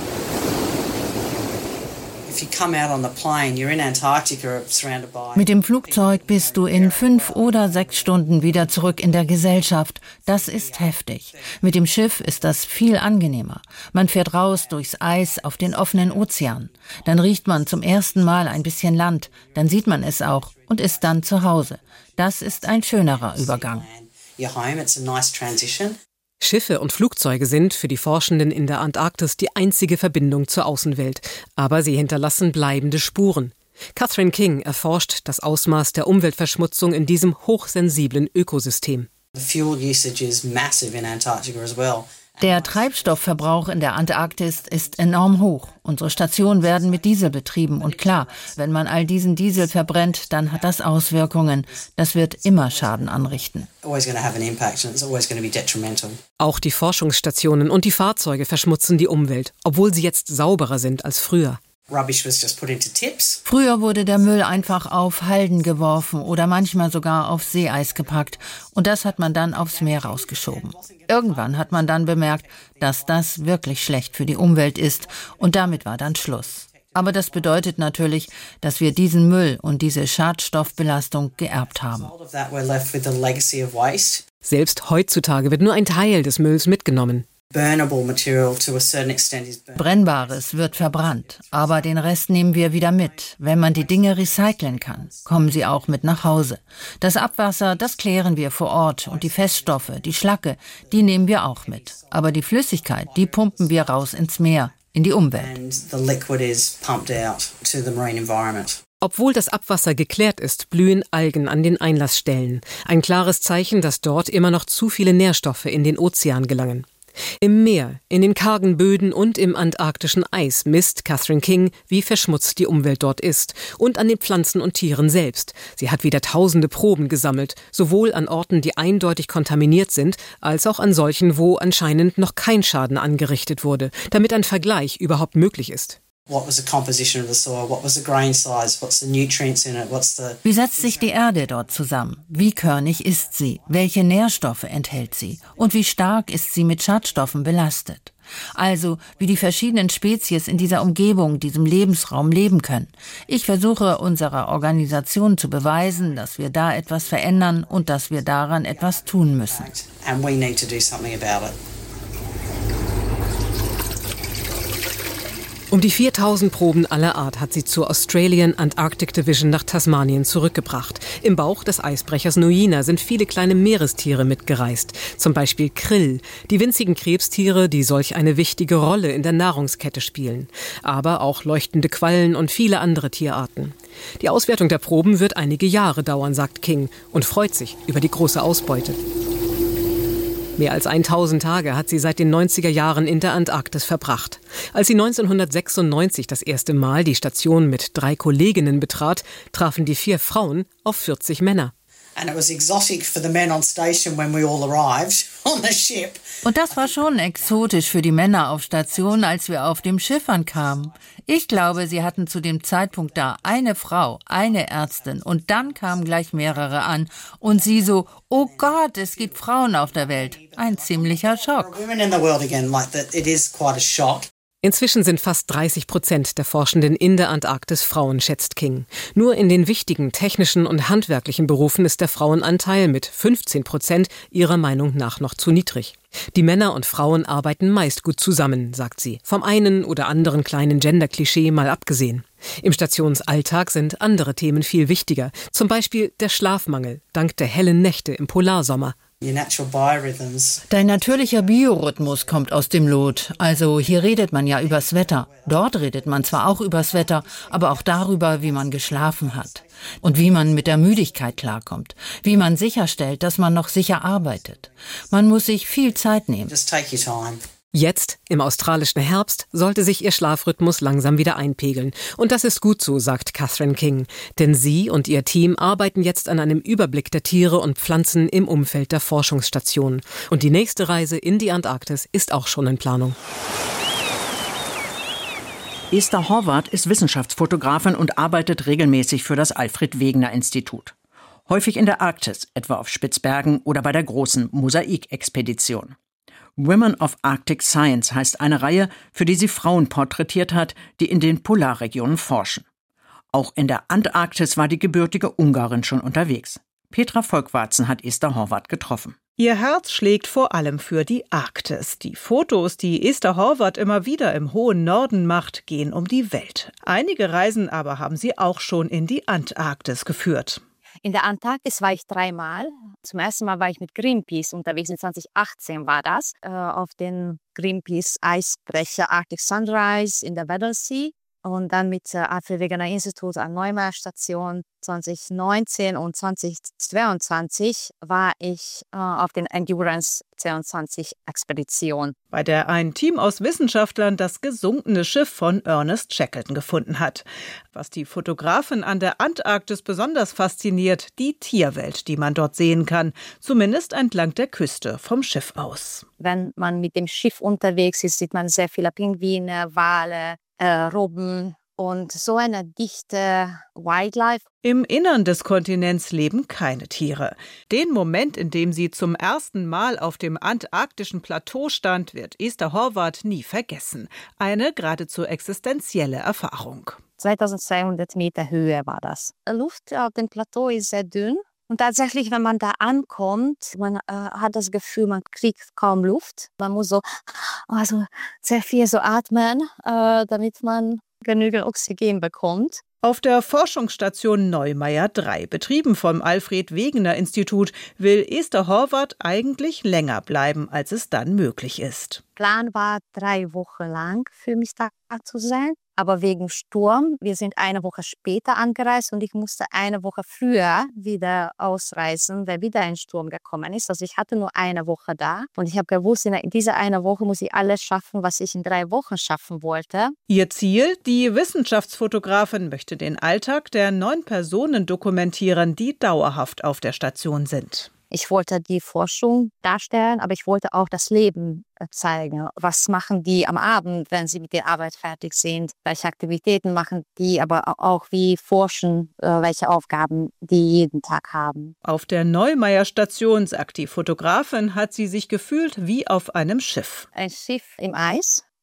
Mit dem Flugzeug bist du in fünf oder sechs Stunden wieder zurück in der Gesellschaft. Das ist heftig. Mit dem Schiff ist das viel angenehmer. Man fährt raus durchs Eis auf den offenen Ozean. Dann riecht man zum ersten Mal ein bisschen Land. Dann sieht man es auch und ist dann zu Hause. Das ist ein schönerer Übergang. Schiffe und Flugzeuge sind für die Forschenden in der Antarktis die einzige Verbindung zur Außenwelt. Aber sie hinterlassen bleibende Spuren. Catherine King erforscht das Ausmaß der Umweltverschmutzung in diesem hochsensiblen Ökosystem. Der Treibstoffverbrauch in der Antarktis ist enorm hoch. Unsere Stationen werden mit Diesel betrieben. Und klar, wenn man all diesen Diesel verbrennt, dann hat das Auswirkungen. Das wird immer Schaden anrichten. Auch die Forschungsstationen und die Fahrzeuge verschmutzen die Umwelt, obwohl sie jetzt sauberer sind als früher. Früher wurde der Müll einfach auf Halden geworfen oder manchmal sogar auf Seeeis gepackt. Und das hat man dann aufs Meer rausgeschoben. Irgendwann hat man dann bemerkt, dass das wirklich schlecht für die Umwelt ist. Und damit war dann Schluss. Aber das bedeutet natürlich, dass wir diesen Müll und diese Schadstoffbelastung geerbt haben. Selbst heutzutage wird nur ein Teil des Mülls mitgenommen. Brennbares wird verbrannt, aber den Rest nehmen wir wieder mit. Wenn man die Dinge recyceln kann, kommen sie auch mit nach Hause. Das Abwasser, das klären wir vor Ort und die Feststoffe, die Schlacke, die nehmen wir auch mit. Aber die Flüssigkeit, die pumpen wir raus ins Meer, in die Umwelt. Obwohl das Abwasser geklärt ist, blühen Algen an den Einlassstellen. Ein klares Zeichen, dass dort immer noch zu viele Nährstoffe in den Ozean gelangen. Im Meer, in den kargen Böden und im antarktischen Eis misst Catherine King, wie verschmutzt die Umwelt dort ist. Und an den Pflanzen und Tieren selbst. Sie hat wieder tausende Proben gesammelt, sowohl an Orten, die eindeutig kontaminiert sind, als auch an solchen, wo anscheinend noch kein Schaden angerichtet wurde, damit ein Vergleich überhaupt möglich ist. Wie setzt sich die Erde dort zusammen? Wie körnig ist sie? Welche Nährstoffe enthält sie? Und wie stark ist sie mit Schadstoffen belastet? Also, wie die verschiedenen Spezies in dieser Umgebung, diesem Lebensraum leben können. Ich versuche unserer Organisation zu beweisen, dass wir da etwas verändern und dass wir daran etwas tun müssen. Um die viertausend Proben aller Art hat sie zur Australian Antarctic Division nach Tasmanien zurückgebracht. Im Bauch des Eisbrechers Nuina sind viele kleine Meerestiere mitgereist. Zum Beispiel Krill, die winzigen Krebstiere, die solch eine wichtige Rolle in der Nahrungskette spielen. Aber auch leuchtende Quallen und viele andere Tierarten. Die Auswertung der Proben wird einige Jahre dauern, sagt King, und freut sich über die große Ausbeute. Mehr als tausend Tage hat sie seit den neunziger Jahren in der Antarktis verbracht. Als sie neunzehnhundertsechsundneunzig das erste Mal die Station mit drei Kolleginnen betrat, trafen die vier Frauen auf vierzig Männer. Und das war schon exotisch für die Männer auf Station, als wir auf dem Schiff ankamen. Ich glaube, sie hatten zu dem Zeitpunkt da eine Frau, eine Ärztin und dann kamen gleich mehrere an und sie so, oh Gott, es gibt Frauen auf der Welt. Ein ziemlicher Schock. Inzwischen sind fast dreißig Prozent der Forschenden in der Antarktis Frauen, schätzt King. Nur in den wichtigen technischen und handwerklichen Berufen ist der Frauenanteil mit fünfzehn Prozent ihrer Meinung nach noch zu niedrig. Die Männer und Frauen arbeiten meist gut zusammen, sagt sie. Vom einen oder anderen kleinen Gender-Klischee mal abgesehen. Im Stationsalltag sind andere Themen viel wichtiger. Zum Beispiel der Schlafmangel, dank der hellen Nächte im Polarsommer. Dein natürlicher Biorhythmus kommt aus dem Lot. Also hier redet man ja übers Wetter. Dort redet man zwar auch übers Wetter, aber auch darüber, wie man geschlafen hat. Und wie man mit der Müdigkeit klarkommt. Wie man sicherstellt, dass man noch sicher arbeitet. Man muss sich viel Zeit nehmen. Jetzt, im australischen Herbst, sollte sich ihr Schlafrhythmus langsam wieder einpegeln. Und das ist gut so, sagt Catherine King. Denn sie und ihr Team arbeiten jetzt an einem Überblick der Tiere und Pflanzen im Umfeld der Forschungsstation. Und die nächste Reise in die Antarktis ist auch schon in Planung. Esther Horvath ist Wissenschaftsfotografin und arbeitet regelmäßig für das Alfred-Wegener-Institut. Häufig in der Arktis, etwa auf Spitzbergen oder bei der großen Mosaik-Expedition. Women of Arctic Science heißt eine Reihe, für die sie Frauen porträtiert hat, die in den Polarregionen forschen. Auch in der Antarktis war die gebürtige Ungarin schon unterwegs. Petra Volkwarzen hat Esther Horvath getroffen. Ihr Herz schlägt vor allem für die Arktis. Die Fotos, die Esther Horvath immer wieder im hohen Norden macht, gehen um die Welt. Einige Reisen aber haben sie auch schon in die Antarktis geführt. In der Antarktis war ich dreimal. Zum ersten Mal war ich mit Greenpeace unterwegs, in zwanzig achtzehn war das, äh, auf den Greenpeace-Eisbrecher Arctic Sunrise in der Weddell Sea. Und dann mit äh, Alfred Wegener Institut an Neumayer Station zwanzig neunzehn und zwanzig zweiundzwanzig war ich äh, auf den Endurance zweiundzwanzig Expedition. Bei der ein Team aus Wissenschaftlern das gesunkene Schiff von Ernest Shackleton gefunden hat. Was die Fotografin an der Antarktis besonders fasziniert, die Tierwelt, die man dort sehen kann, zumindest entlang der Küste vom Schiff aus. Wenn man mit dem Schiff unterwegs ist, sieht man sehr viele Pinguine, Wale, Äh, Robben und so eine dichte Wildlife. Im Innern des Kontinents leben keine Tiere. Den Moment, in dem sie zum ersten Mal auf dem antarktischen Plateau stand, wird Esther Horvath nie vergessen. Eine geradezu existenzielle Erfahrung. zweitausendzweihundert Meter Höhe war das. Die Luft auf dem Plateau ist sehr dünn. Und tatsächlich, wenn man da ankommt, man äh, hat das Gefühl, man kriegt kaum Luft. Man muss so also sehr viel so atmen, äh, damit man genügend Oxygen bekommt. Auf der Forschungsstation Neumayer drei, betrieben vom Alfred Wegener Institut, will Esther Horvath eigentlich länger bleiben, als es dann möglich ist. Plan war, drei Wochen lang für mich da zu sein. Aber wegen Sturm, wir sind eine Woche später angereist und ich musste eine Woche früher wieder ausreisen, weil wieder ein Sturm gekommen ist. Also ich hatte nur eine Woche da und ich habe gewusst, in dieser eine Woche muss ich alles schaffen, was ich in drei Wochen schaffen wollte. Ihr Ziel? Die Wissenschaftsfotografin möchte den Alltag der neun Personen dokumentieren, die dauerhaft auf der Station sind. Ich wollte die Forschung darstellen, aber ich wollte auch das Leben zeigen. Was machen die am Abend, wenn sie mit der Arbeit fertig sind? Welche Aktivitäten machen die, aber auch wie forschen, welche Aufgaben die jeden Tag haben. Auf der Neumayer Station, sagt die Fotografin, hat sie sich gefühlt wie auf einem Schiff. Ein Schiff im Eis.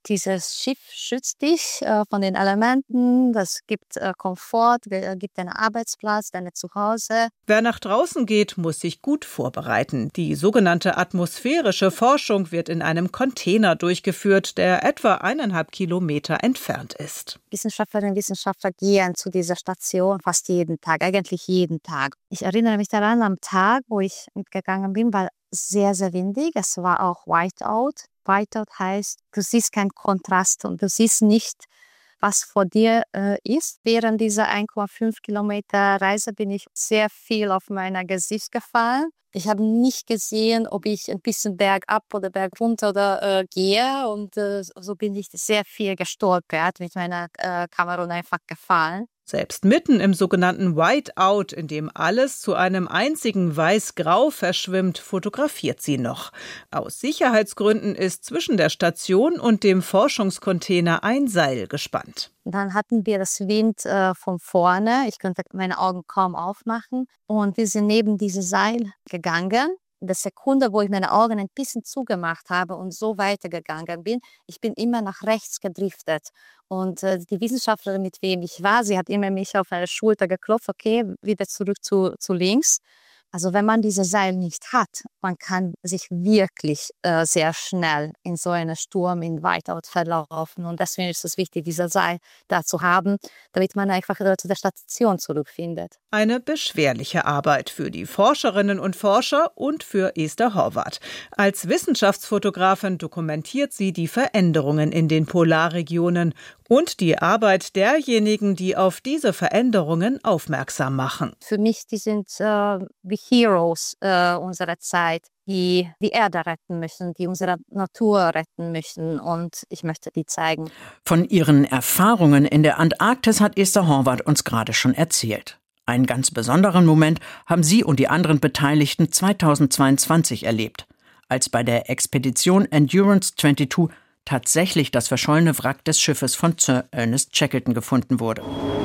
Dieses Schiff schützt dich äh, von den Elementen, das gibt äh, Komfort, äh, gibt deinen Arbeitsplatz, dein Zuhause. Wer nach draußen geht, muss sich gut vorbereiten. Die sogenannte atmosphärische Forschung wird in einem Container durchgeführt, der etwa eineinhalb Kilometer entfernt ist. Wissenschaftlerinnen und Wissenschaftler gehen zu dieser Station fast jeden Tag, eigentlich jeden Tag. Ich erinnere mich daran, am Tag, wo ich mitgegangen bin, war sehr, sehr windig. Es war auch Whiteout. Whiteout heißt, du siehst keinen Kontrast und du siehst nicht, was vor dir äh, ist. Während dieser ein Komma fünf Kilometer Reise bin ich sehr viel auf mein Gesicht gefallen. Ich habe nicht gesehen, ob ich ein bisschen bergab oder bergunter oder, äh, gehe. Und äh, so bin ich sehr viel gestolpert mit meiner äh, Kamera und einfach gefallen. Selbst mitten im sogenannten Whiteout, in dem alles zu einem einzigen Weiß-Grau verschwimmt, fotografiert sie noch. Aus Sicherheitsgründen ist zwischen der Station und dem Forschungscontainer ein Seil gespannt. Dann hatten wir das Wind äh, von vorne. Ich konnte meine Augen kaum aufmachen. Und wir sind neben dieses Seil gegangen. In der Sekunde, wo ich meine Augen ein bisschen zugemacht habe und so weitergegangen bin, ich bin immer nach rechts gedriftet. Und äh, die Wissenschaftlerin, mit wem ich war, sie hat immer mich auf meine Schulter geklopft, okay, wieder zurück zu, zu links. Also wenn man dieses Seil nicht hat, man kann sich wirklich äh, sehr schnell in so einen Sturm in Whiteout verlaufen. Und deswegen ist es wichtig, dieses Seil da zu haben, damit man einfach äh, zu der Station zurückfindet. Eine beschwerliche Arbeit für die Forscherinnen und Forscher und für Esther Horvath. Als Wissenschaftsfotografin dokumentiert sie die Veränderungen in den Polarregionen und die Arbeit derjenigen, die auf diese Veränderungen aufmerksam machen. Für mich, die sind äh, die Heroes äh, unserer Zeit, die die Erde retten möchten, die unsere Natur retten möchten. Und ich möchte die zeigen. Von ihren Erfahrungen in der Antarktis hat Esther Horvath uns gerade schon erzählt. Einen ganz besonderen Moment haben sie und die anderen Beteiligten zweitausendzweiundzwanzig erlebt, als bei der Expedition Endurance zweiundzwanzig tatsächlich das verschollene Wrack des Schiffes von Sir Ernest Shackleton gefunden wurde.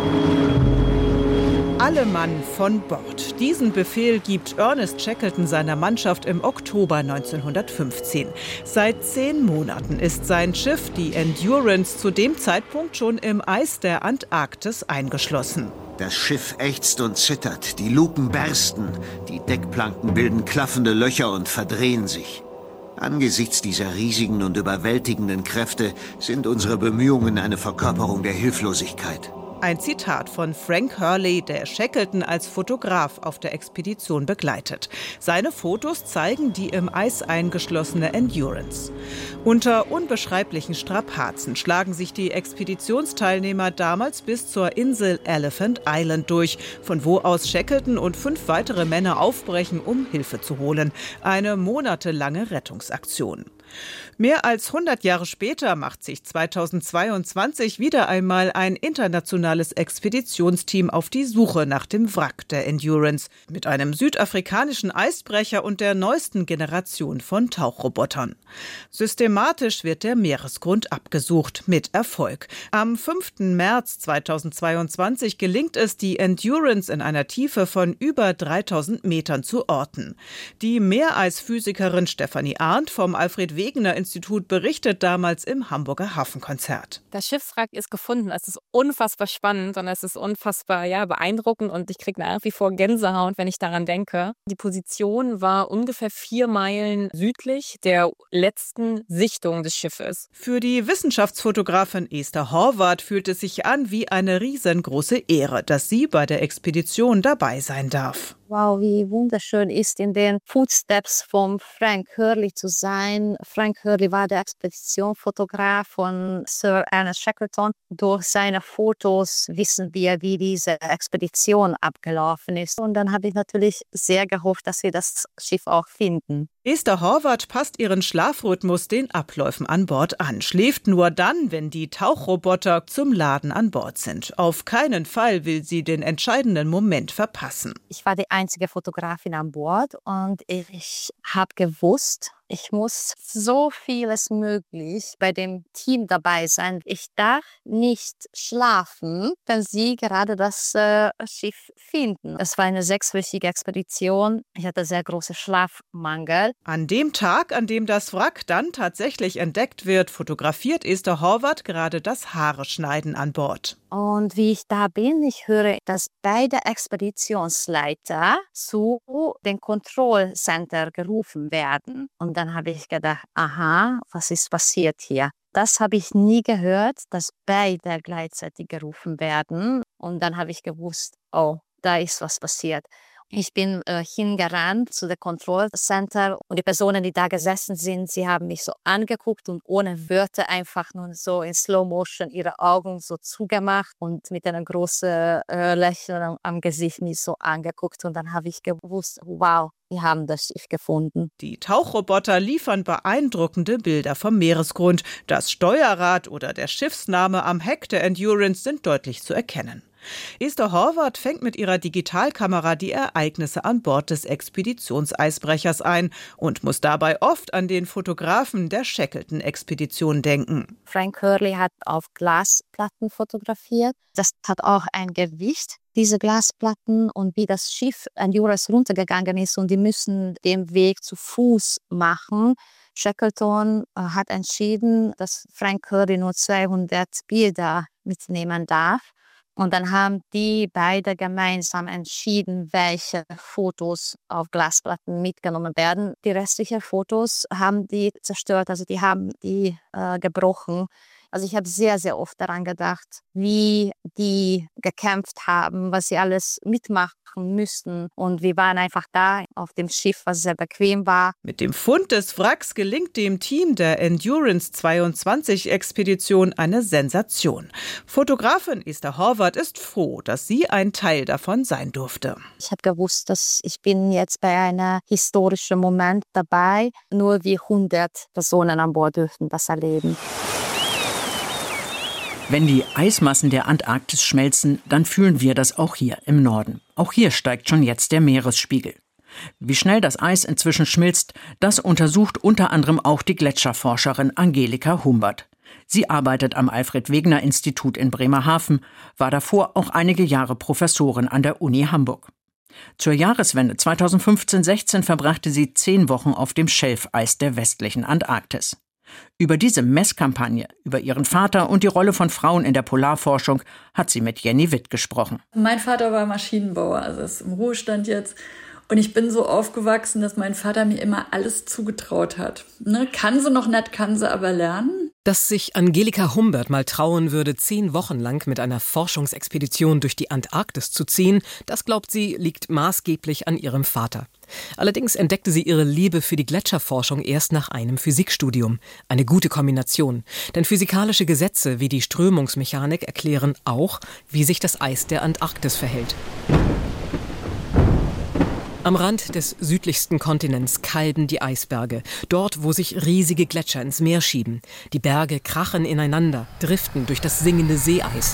Alle Mann von Bord. Diesen Befehl gibt Ernest Shackleton seiner Mannschaft im Oktober neunzehnhundertfünfzehn. Seit zehn Monaten ist sein Schiff, die Endurance, zu dem Zeitpunkt schon im Eis der Antarktis eingeschlossen. Das Schiff ächzt und zittert, die Luken bersten, die Deckplanken bilden klaffende Löcher und verdrehen sich. Angesichts dieser riesigen und überwältigenden Kräfte sind unsere Bemühungen eine Verkörperung der Hilflosigkeit. Ein Zitat von Frank Hurley, der Shackleton als Fotograf auf der Expedition begleitet. Seine Fotos zeigen die im Eis eingeschlossene Endurance. Unter unbeschreiblichen Strapazen schlagen sich die Expeditionsteilnehmer damals bis zur Insel Elephant Island durch, von wo aus Shackleton und fünf weitere Männer aufbrechen, um Hilfe zu holen. Eine monatelange Rettungsaktion. Mehr als hundert Jahre später macht sich zweitausendzweiundzwanzig wieder einmal ein internationales Expeditionsteam auf die Suche nach dem Wrack der Endurance mit einem südafrikanischen Eisbrecher und der neuesten Generation von Tauchrobotern. Systematisch wird der Meeresgrund abgesucht, mit Erfolg. Am fünften März zweitausendzweiundzwanzig gelingt es, die Endurance in einer Tiefe von über dreitausend Metern zu orten. Die Meereisphysikerin Stefanie Arndt vom Alfred-Wegener-Institut berichtet damals im Hamburger Hafenkonzert. Das Schiffswrack ist gefunden. Es ist unfassbar spannend und es ist unfassbar ja, beeindruckend und ich kriege nach wie vor Gänsehaut, wenn ich daran denke. Die Position war ungefähr vier Meilen südlich der letzten Sichtung des Schiffes. Für die Wissenschaftsfotografin Esther Horvath fühlt es sich an wie eine riesengroße Ehre, dass sie bei der Expedition dabei sein darf. Wow, wie wunderschön ist, in den Footsteps von Frank Hurley zu sein. Frank Hurley war der Expeditionsfotograf von Sir Ernest Shackleton. Durch seine Fotos wissen wir, wie diese Expedition abgelaufen ist. Und dann habe ich natürlich sehr gehofft, dass wir das Schiff auch finden. Esther Horvath passt ihren Schlafrhythmus den Abläufen an Bord an, schläft nur dann, wenn die Tauchroboter zum Laden an Bord sind. Auf keinen Fall will sie den entscheidenden Moment verpassen. Ich war die einzige Fotografin an Bord und ich habe gewusst, Ich muss so vieles möglich bei dem Team dabei sein. Ich darf nicht schlafen, wenn sie gerade das äh, Schiff finden. Es war eine sechswöchige Expedition. Ich hatte sehr großen Schlafmangel. An dem Tag, an dem das Wrack dann tatsächlich entdeckt wird, fotografiert Esther Horvath gerade das Haareschneiden an Bord. Und wie ich da bin, ich höre, dass beide Expeditionsleiter zu dem Control Center gerufen werden. Und dann habe ich gedacht, aha, was ist passiert hier? Das habe ich nie gehört, dass beide gleichzeitig gerufen werden. Und dann habe ich gewusst, oh, da ist was passiert. Ich bin äh, hingerannt zu dem Control Center und die Personen, die da gesessen sind, sie haben mich so angeguckt und ohne Wörter einfach nur so in Slow Motion ihre Augen so zugemacht und mit einem großen äh, Lächeln am, am Gesicht mich so angeguckt. Und dann habe ich gewusst, wow, wir haben das Schiff gefunden. Die Tauchroboter liefern beeindruckende Bilder vom Meeresgrund. Das Steuerrad oder der Schiffsname am Heck der Endurance sind deutlich zu erkennen. Esther Horvath fängt mit ihrer Digitalkamera die Ereignisse an Bord des Expeditionseisbrechers ein und muss dabei oft an den Fotografen der Shackleton-Expedition denken. Frank Hurley hat auf Glasplatten fotografiert. Das hat auch ein Gewicht, diese Glasplatten, und wie das Schiff Endurance runtergegangen ist und die müssen den Weg zu Fuß machen. Shackleton äh, hat entschieden, dass Frank Hurley nur zweihundert Bilder mitnehmen darf. Und dann haben die beide gemeinsam entschieden, welche Fotos auf Glasplatten mitgenommen werden. Die restlichen Fotos haben die zerstört, also die haben die äh, gebrochen. Also ich habe sehr, sehr oft daran gedacht, wie die gekämpft haben, was sie alles mitmachen müssten. Und wir waren einfach da auf dem Schiff, was sehr bequem war. Mit dem Fund des Wracks gelingt dem Team der Endurance zweiundzwanzig-Expedition eine Sensation. Fotografin Esther Horvath ist froh, dass sie ein Teil davon sein durfte. Ich habe gewusst, dass ich bin jetzt bei einem historischen Moment dabei. Nur wie hundert Personen an Bord dürfen das erleben. Wenn die Eismassen der Antarktis schmelzen, dann fühlen wir das auch hier im Norden. Auch hier steigt schon jetzt der Meeresspiegel. Wie schnell das Eis inzwischen schmilzt, das untersucht unter anderem auch die Gletscherforscherin Angelika Humbert. Sie arbeitet am Alfred-Wegener-Institut in Bremerhaven, war davor auch einige Jahre Professorin an der Uni Hamburg. Zur Jahreswende zweitausendfünfzehn sechzehn verbrachte sie zehn Wochen auf dem Schelfeis der westlichen Antarktis. Über diese Messkampagne, über ihren Vater und die Rolle von Frauen in der Polarforschung hat sie mit Jenny Witt gesprochen. Mein Vater war Maschinenbauer, also ist im Ruhestand jetzt. Und ich bin so aufgewachsen, dass mein Vater mir immer alles zugetraut hat. Ne? Kann sie noch nicht, kann sie aber lernen. Dass sich Angelika Humbert mal trauen würde, zehn Wochen lang mit einer Forschungsexpedition durch die Antarktis zu ziehen, das glaubt sie, liegt maßgeblich an ihrem Vater. Allerdings entdeckte sie ihre Liebe für die Gletscherforschung erst nach einem Physikstudium. Eine gute Kombination. Denn physikalische Gesetze wie die Strömungsmechanik erklären auch, wie sich das Eis der Antarktis verhält. Am Rand des südlichsten Kontinents kalben die Eisberge, dort, wo sich riesige Gletscher ins Meer schieben. Die Berge krachen ineinander, driften durch das singende Seeeis.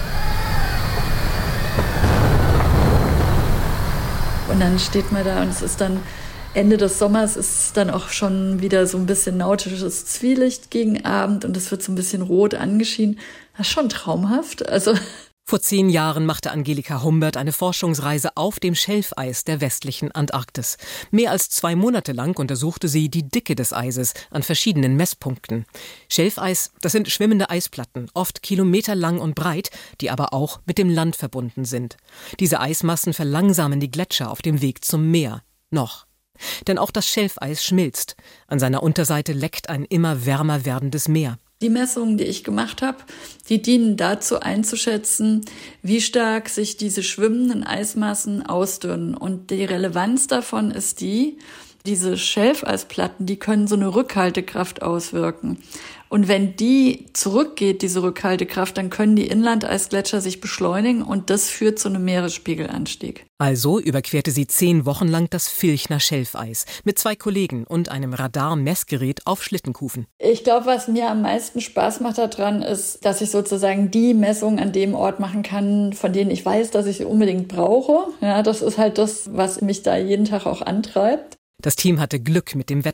Und dann steht man da und es ist dann Ende des Sommers, ist dann auch schon wieder so ein bisschen nautisches Zwielicht gegen Abend und es wird so ein bisschen rot angeschienen. Das ist schon traumhaft, also... Vor zehn Jahren machte Angelika Humbert eine Forschungsreise auf dem Schelfeis der westlichen Antarktis. Mehr als zwei Monate lang untersuchte sie die Dicke des Eises an verschiedenen Messpunkten. Schelfeis, das sind schwimmende Eisplatten, oft kilometerlang und breit, die aber auch mit dem Land verbunden sind. Diese Eismassen verlangsamen die Gletscher auf dem Weg zum Meer. Noch. Denn auch das Schelfeis schmilzt. An seiner Unterseite leckt ein immer wärmer werdendes Meer. Die Messungen, die ich gemacht habe, die dienen dazu einzuschätzen, wie stark sich diese schwimmenden Eismassen ausdünnen. Und die Relevanz davon ist die, diese Schelfeisplatten, die können so eine Rückhaltekraft auswirken. Und wenn die zurückgeht, diese Rückhaltekraft, dann können die Inlandeisgletscher sich beschleunigen und das führt zu einem Meeresspiegelanstieg. Also überquerte sie zehn Wochen lang das Vilchner Schelfeis mit zwei Kollegen und einem Radar-Messgerät auf Schlittenkufen. Ich glaube, was mir am meisten Spaß macht daran, ist, dass ich sozusagen die Messungen an dem Ort machen kann, von denen ich weiß, dass ich sie unbedingt brauche. Ja, das ist halt das, was mich da jeden Tag auch antreibt. Das Team hatte Glück mit dem Wetter.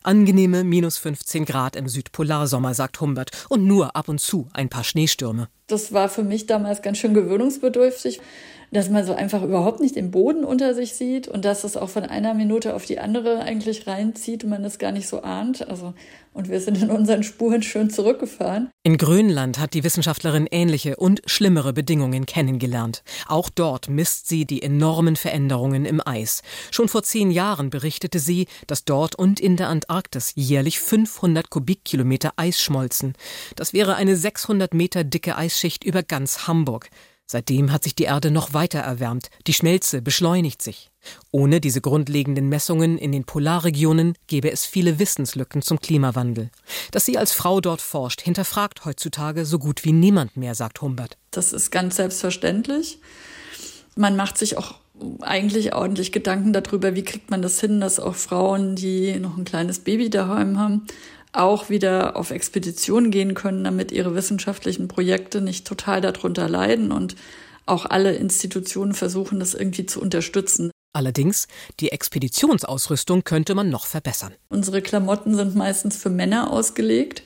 Angenehme minus fünfzehn Grad im Südpolarsommer, sagt Humbert. Und nur ab und zu ein paar Schneestürme. Das war für mich damals ganz schön gewöhnungsbedürftig, dass man so einfach überhaupt nicht den Boden unter sich sieht und dass es auch von einer Minute auf die andere eigentlich reinzieht und man es gar nicht so ahnt. Also, und wir sind in unseren Spuren schön zurückgefahren. In Grönland hat die Wissenschaftlerin ähnliche und schlimmere Bedingungen kennengelernt. Auch dort misst sie die enormen Veränderungen im Eis. Schon vor zehn Jahren berichtete sie, dass dort und in der Antarktis jährlich fünfhundert Kubikkilometer Eis schmolzen. Das wäre eine sechshundert Meter dicke Eisschicht über ganz Hamburg. Seitdem hat sich die Erde noch weiter erwärmt. Die Schmelze beschleunigt sich. Ohne diese grundlegenden Messungen in den Polarregionen gäbe es viele Wissenslücken zum Klimawandel. Dass sie als Frau dort forscht, hinterfragt heutzutage so gut wie niemand mehr, sagt Humbert. Das ist ganz selbstverständlich. Man macht sich auch eigentlich ordentlich Gedanken darüber, wie kriegt man das hin, dass auch Frauen, die noch ein kleines Baby daheim haben, auch wieder auf Expeditionen gehen können, damit ihre wissenschaftlichen Projekte nicht total darunter leiden und auch alle Institutionen versuchen, das irgendwie zu unterstützen. Allerdings, die Expeditionsausrüstung könnte man noch verbessern. Unsere Klamotten sind meistens für Männer ausgelegt.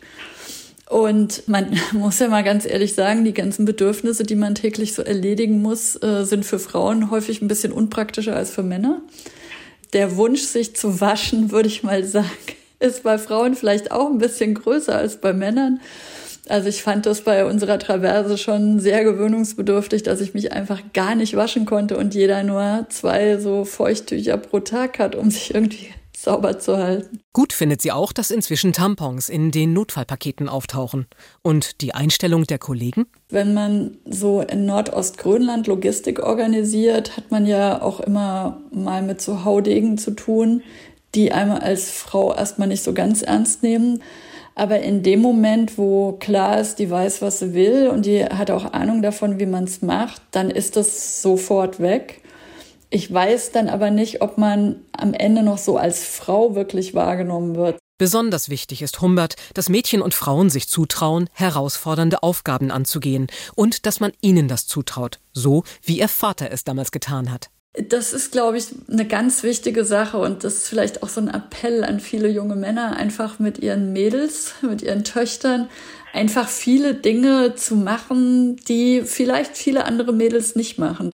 Und man muss ja mal ganz ehrlich sagen, die ganzen Bedürfnisse, die man täglich so erledigen muss, sind für Frauen häufig ein bisschen unpraktischer als für Männer. Der Wunsch, sich zu waschen, würde ich mal sagen, ist bei Frauen vielleicht auch ein bisschen größer als bei Männern. Also ich fand das bei unserer Traverse schon sehr gewöhnungsbedürftig, dass ich mich einfach gar nicht waschen konnte und jeder nur zwei so Feuchttücher pro Tag hat, um sich irgendwie sauber zu halten. Gut findet sie auch, dass inzwischen Tampons in den Notfallpaketen auftauchen. Und die Einstellung der Kollegen? Wenn man so in Nordostgrönland Logistik organisiert, hat man ja auch immer mal mit so Haudegen zu tun, die einmal als Frau erstmal nicht so ganz ernst nehmen. Aber in dem Moment, wo klar ist, die weiß, was sie will und die hat auch Ahnung davon, wie man es macht, dann ist das sofort weg. Ich weiß dann aber nicht, ob man am Ende noch so als Frau wirklich wahrgenommen wird. Besonders wichtig ist Humbert, dass Mädchen und Frauen sich zutrauen, herausfordernde Aufgaben anzugehen und dass man ihnen das zutraut, so wie ihr Vater es damals getan hat. Das ist, glaube ich, eine ganz wichtige Sache und das ist vielleicht auch so ein Appell an viele junge Männer, einfach mit ihren Mädels, mit ihren Töchtern, einfach viele Dinge zu machen, die vielleicht viele andere Mädels nicht machen.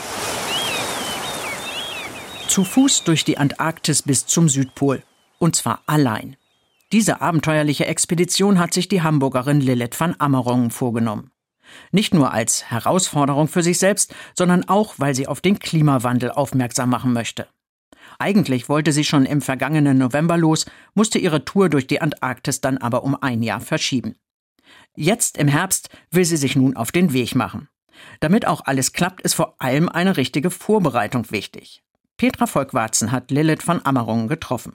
Zu Fuß durch die Antarktis bis zum Südpol. Und zwar allein. Diese abenteuerliche Expedition hat sich die Hamburgerin Lilith van Amerongen vorgenommen. Nicht nur als Herausforderung für sich selbst, sondern auch, weil sie auf den Klimawandel aufmerksam machen möchte. Eigentlich wollte sie schon im vergangenen November los, musste ihre Tour durch die Antarktis dann aber um ein Jahr verschieben. Jetzt im Herbst will sie sich nun auf den Weg machen. Damit auch alles klappt, ist vor allem eine richtige Vorbereitung wichtig. Petra Volkwarzen hat Lilith van Amerongen getroffen.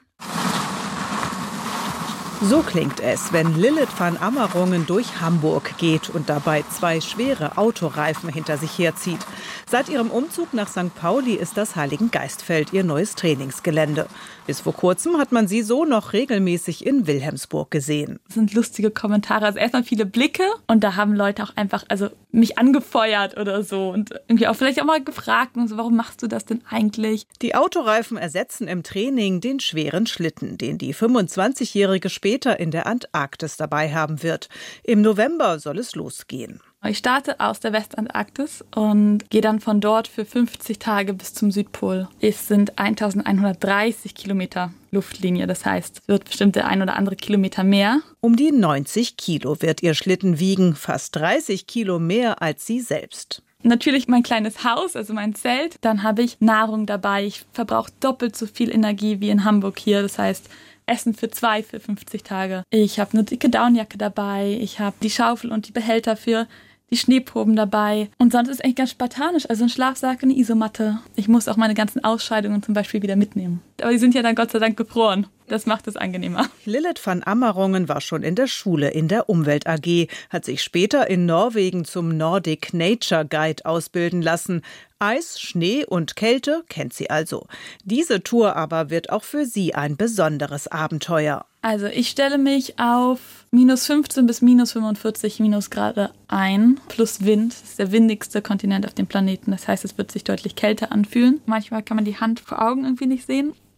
So klingt es, wenn Lilith van Amerongen durch Hamburg geht und dabei zwei schwere Autoreifen hinter sich herzieht. Seit ihrem Umzug nach Sankt Pauli ist das Heiligengeistfeld ihr neues Trainingsgelände. Bis vor kurzem hat man sie so noch regelmäßig in Wilhelmsburg gesehen. Das sind lustige Kommentare, also erstmal viele Blicke und da haben Leute auch einfach also mich angefeuert oder so und irgendwie auch vielleicht auch mal gefragt, und so, warum machst du das denn eigentlich? Die Autoreifen ersetzen im Training den schweren Schlitten, den die fünfundzwanzigjährige später in der Antarktis dabei haben wird. Im November soll es losgehen. Ich starte aus der Westantarktis und gehe dann von dort für fünfzig Tage bis zum Südpol. Es sind eintausendeinhundertdreißig Kilometer Luftlinie, das heißt, es wird bestimmt der ein oder andere Kilometer mehr. Um die neunzig Kilo wird ihr Schlitten wiegen, fast dreißig Kilo mehr als sie selbst. Natürlich mein kleines Haus, also mein Zelt. Dann habe ich Nahrung dabei. Ich verbrauche doppelt so viel Energie wie in Hamburg hier, das heißt, Essen für zwei, für fünfzig Tage. Ich habe eine dicke Downjacke dabei, ich habe die Schaufel und die Behälter für die Schneeproben dabei. Und sonst ist es eigentlich ganz spartanisch, also ein Schlafsack, eine Isomatte. Ich muss auch meine ganzen Ausscheidungen zum Beispiel wieder mitnehmen. Aber die sind ja dann Gott sei Dank gefroren. Das macht es angenehmer. Lilith van Amerongen war schon in der Schule in der Umwelt A G, hat sich später in Norwegen zum Nordic Nature Guide ausbilden lassen. Eis, Schnee und Kälte kennt sie also. Diese Tour aber wird auch für sie ein besonderes Abenteuer. Also ich stelle mich auf minus fünfzehn bis minus fünfundvierzig Minusgrade ein, plus Wind. Das ist der windigste Kontinent auf dem Planeten. Das heißt, es wird sich deutlich kälter anfühlen. Manchmal kann man die Hand vor Augen irgendwie nicht sehen.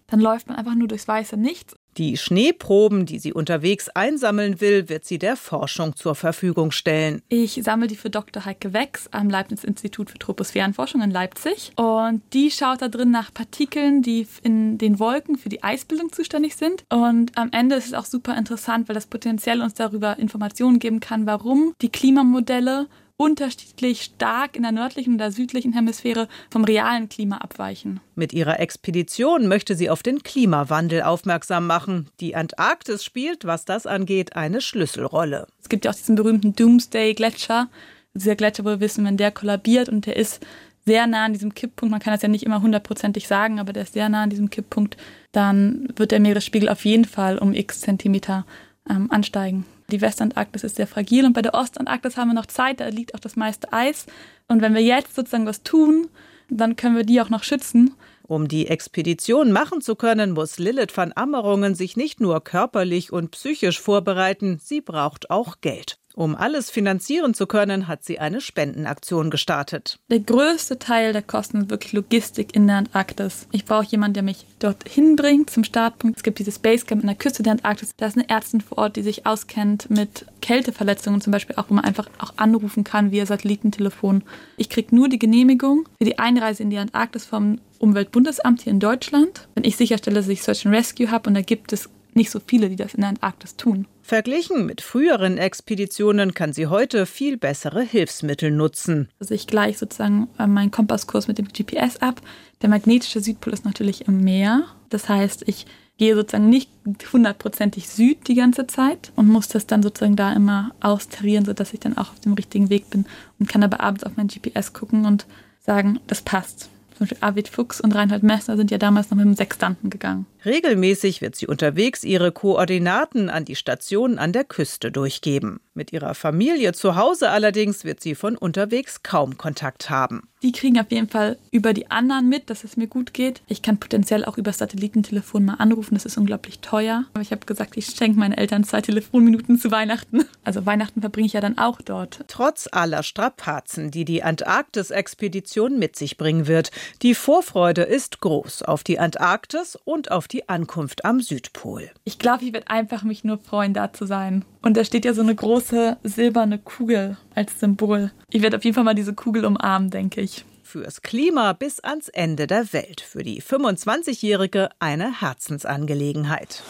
dann läuft man einfach nur durchs weiße Nichts. Die Schneeproben, die sie unterwegs einsammeln will, wird sie der Forschung zur Verfügung stellen. Ich sammle die für Doktor Heike Wex am Leibniz-Institut für Troposphärenforschung in Leipzig. Und die schaut da drin nach Partikeln, die in den Wolken für die Eisbildung zuständig sind. Und am Ende ist es auch super interessant, weil das potenziell uns darüber Informationen geben kann, warum die Klimamodelle unterschiedlich stark in der nördlichen und der südlichen Hemisphäre vom realen Klima abweichen. Mit ihrer Expedition möchte sie auf den Klimawandel aufmerksam machen. Die Antarktis spielt, was das angeht, eine Schlüsselrolle. Es gibt ja auch diesen berühmten Doomsday-Gletscher. Dieser Gletscher, wo wir wissen, wenn der kollabiert und der ist sehr nah an diesem Kipppunkt, man kann das ja nicht immer hundertprozentig sagen, aber der ist sehr nah an diesem Kipppunkt, dann wird der Meeresspiegel auf jeden Fall um x Zentimeter ähm, ansteigen. Die Westantarktis ist sehr fragil und bei der Ostantarktis haben wir noch Zeit, da liegt auch das meiste Eis. Und wenn wir jetzt sozusagen was tun, dann können wir die auch noch schützen. Um die Expedition machen zu können, muss Lilith van Amerongen sich nicht nur körperlich und psychisch vorbereiten, sie braucht auch Geld. Um alles finanzieren zu können, hat sie eine Spendenaktion gestartet. Der größte Teil der Kosten ist wirklich Logistik in der Antarktis. Ich brauche jemanden, der mich dorthin bringt zum Startpunkt. Es gibt dieses Basecamp an der Küste der Antarktis. Da ist eine Ärztin vor Ort, die sich auskennt mit Kälteverletzungen zum Beispiel, auch wo man einfach auch anrufen kann via Satellitentelefon. Ich kriege nur die Genehmigung für die Einreise in die Antarktis vom Umweltbundesamt hier in Deutschland, wenn ich sicherstelle, dass ich Search and Rescue habe, und da gibt es nicht so viele, die das in der Antarktis tun. Verglichen mit früheren Expeditionen kann sie heute viel bessere Hilfsmittel nutzen. Also ich gleiche sozusagen meinen Kompasskurs mit dem G P S ab. Der magnetische Südpol ist natürlich im Meer. Das heißt, ich gehe sozusagen nicht hundertprozentig Süd die ganze Zeit und muss das dann sozusagen da immer austarieren, sodass ich dann auch auf dem richtigen Weg bin und kann aber abends auf mein G P S gucken und sagen, das passt. Zum Beispiel Arvid Fuchs und Reinhold Messner sind ja damals noch mit dem Sextanten gegangen. Regelmäßig wird sie unterwegs ihre Koordinaten an die Stationen an der Küste durchgeben. Mit ihrer Familie zu Hause allerdings wird sie von unterwegs kaum Kontakt haben. Die kriegen auf jeden Fall über die anderen mit, dass es mir gut geht. Ich kann potenziell auch über das Satellitentelefon mal anrufen, das ist unglaublich teuer. Aber ich habe gesagt, ich schenke meinen Eltern zwei Telefonminuten zu Weihnachten. Also Weihnachten verbringe ich ja dann auch dort. Trotz aller Strapazen, die die Antarktis-Expedition mit sich bringen wird, die Vorfreude ist groß auf die Antarktis und auf die Ankunft am Südpol. Ich glaube, ich werde einfach mich nur freuen, da zu sein. Und da steht ja so eine große silberne Kugel als Symbol. Ich werde auf jeden Fall mal diese Kugel umarmen, denke ich. Fürs Klima bis ans Ende der Welt. Für die fünfundzwanzigjährige eine Herzensangelegenheit.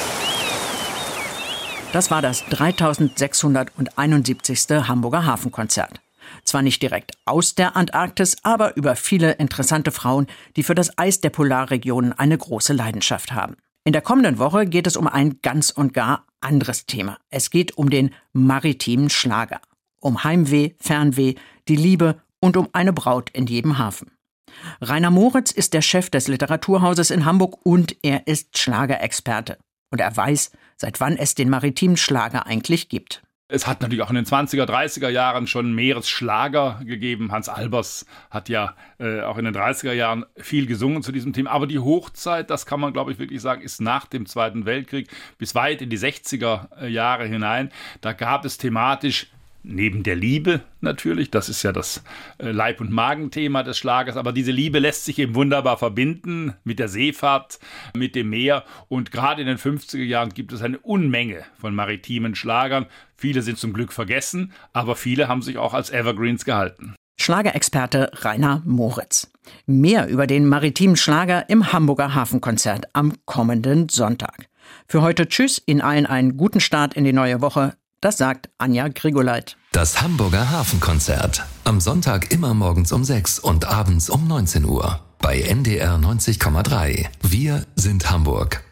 Das war das dreitausendsechshunderteinundsiebzigste Hamburger Hafenkonzert. Zwar nicht direkt aus der Antarktis, aber über viele interessante Frauen, die für das Eis der Polarregionen eine große Leidenschaft haben. In der kommenden Woche geht es um ein ganz und gar anderes Thema. Es geht um den maritimen Schlager. Um Heimweh, Fernweh, die Liebe und um eine Braut in jedem Hafen. Rainer Moritz ist der Chef des Literaturhauses in Hamburg und er ist Schlagerexperte. Und er weiß, seit wann es den maritimen Schlager eigentlich gibt. Es hat natürlich auch in den zwanziger, dreißiger Jahren schon Meeresschlager gegeben. Hans Albers hat ja äh, auch in den dreißiger Jahren viel gesungen zu diesem Thema. Aber die Hochzeit, das kann man, glaube ich, wirklich sagen, ist nach dem Zweiten Weltkrieg bis weit in die sechziger Jahre hinein. Da gab es thematisch neben der Liebe natürlich, das ist ja das Leib- und Magenthema des Schlagers, aber diese Liebe lässt sich eben wunderbar verbinden mit der Seefahrt, mit dem Meer, und gerade in den fünfziger Jahren gibt es eine Unmenge von maritimen Schlagern. Viele sind zum Glück vergessen, aber viele haben sich auch als Evergreens gehalten. Schlagerexperte Rainer Moritz. Mehr über den maritimen Schlager im Hamburger Hafenkonzert am kommenden Sonntag. Für heute tschüss, Ihnen allen einen guten Start in die neue Woche. Das sagt Anja Grigoleit. Das Hamburger Hafenkonzert. Am Sonntag immer morgens um sechs und abends um neunzehn Uhr. Bei N D R neunzig Komma drei. Wir sind Hamburg.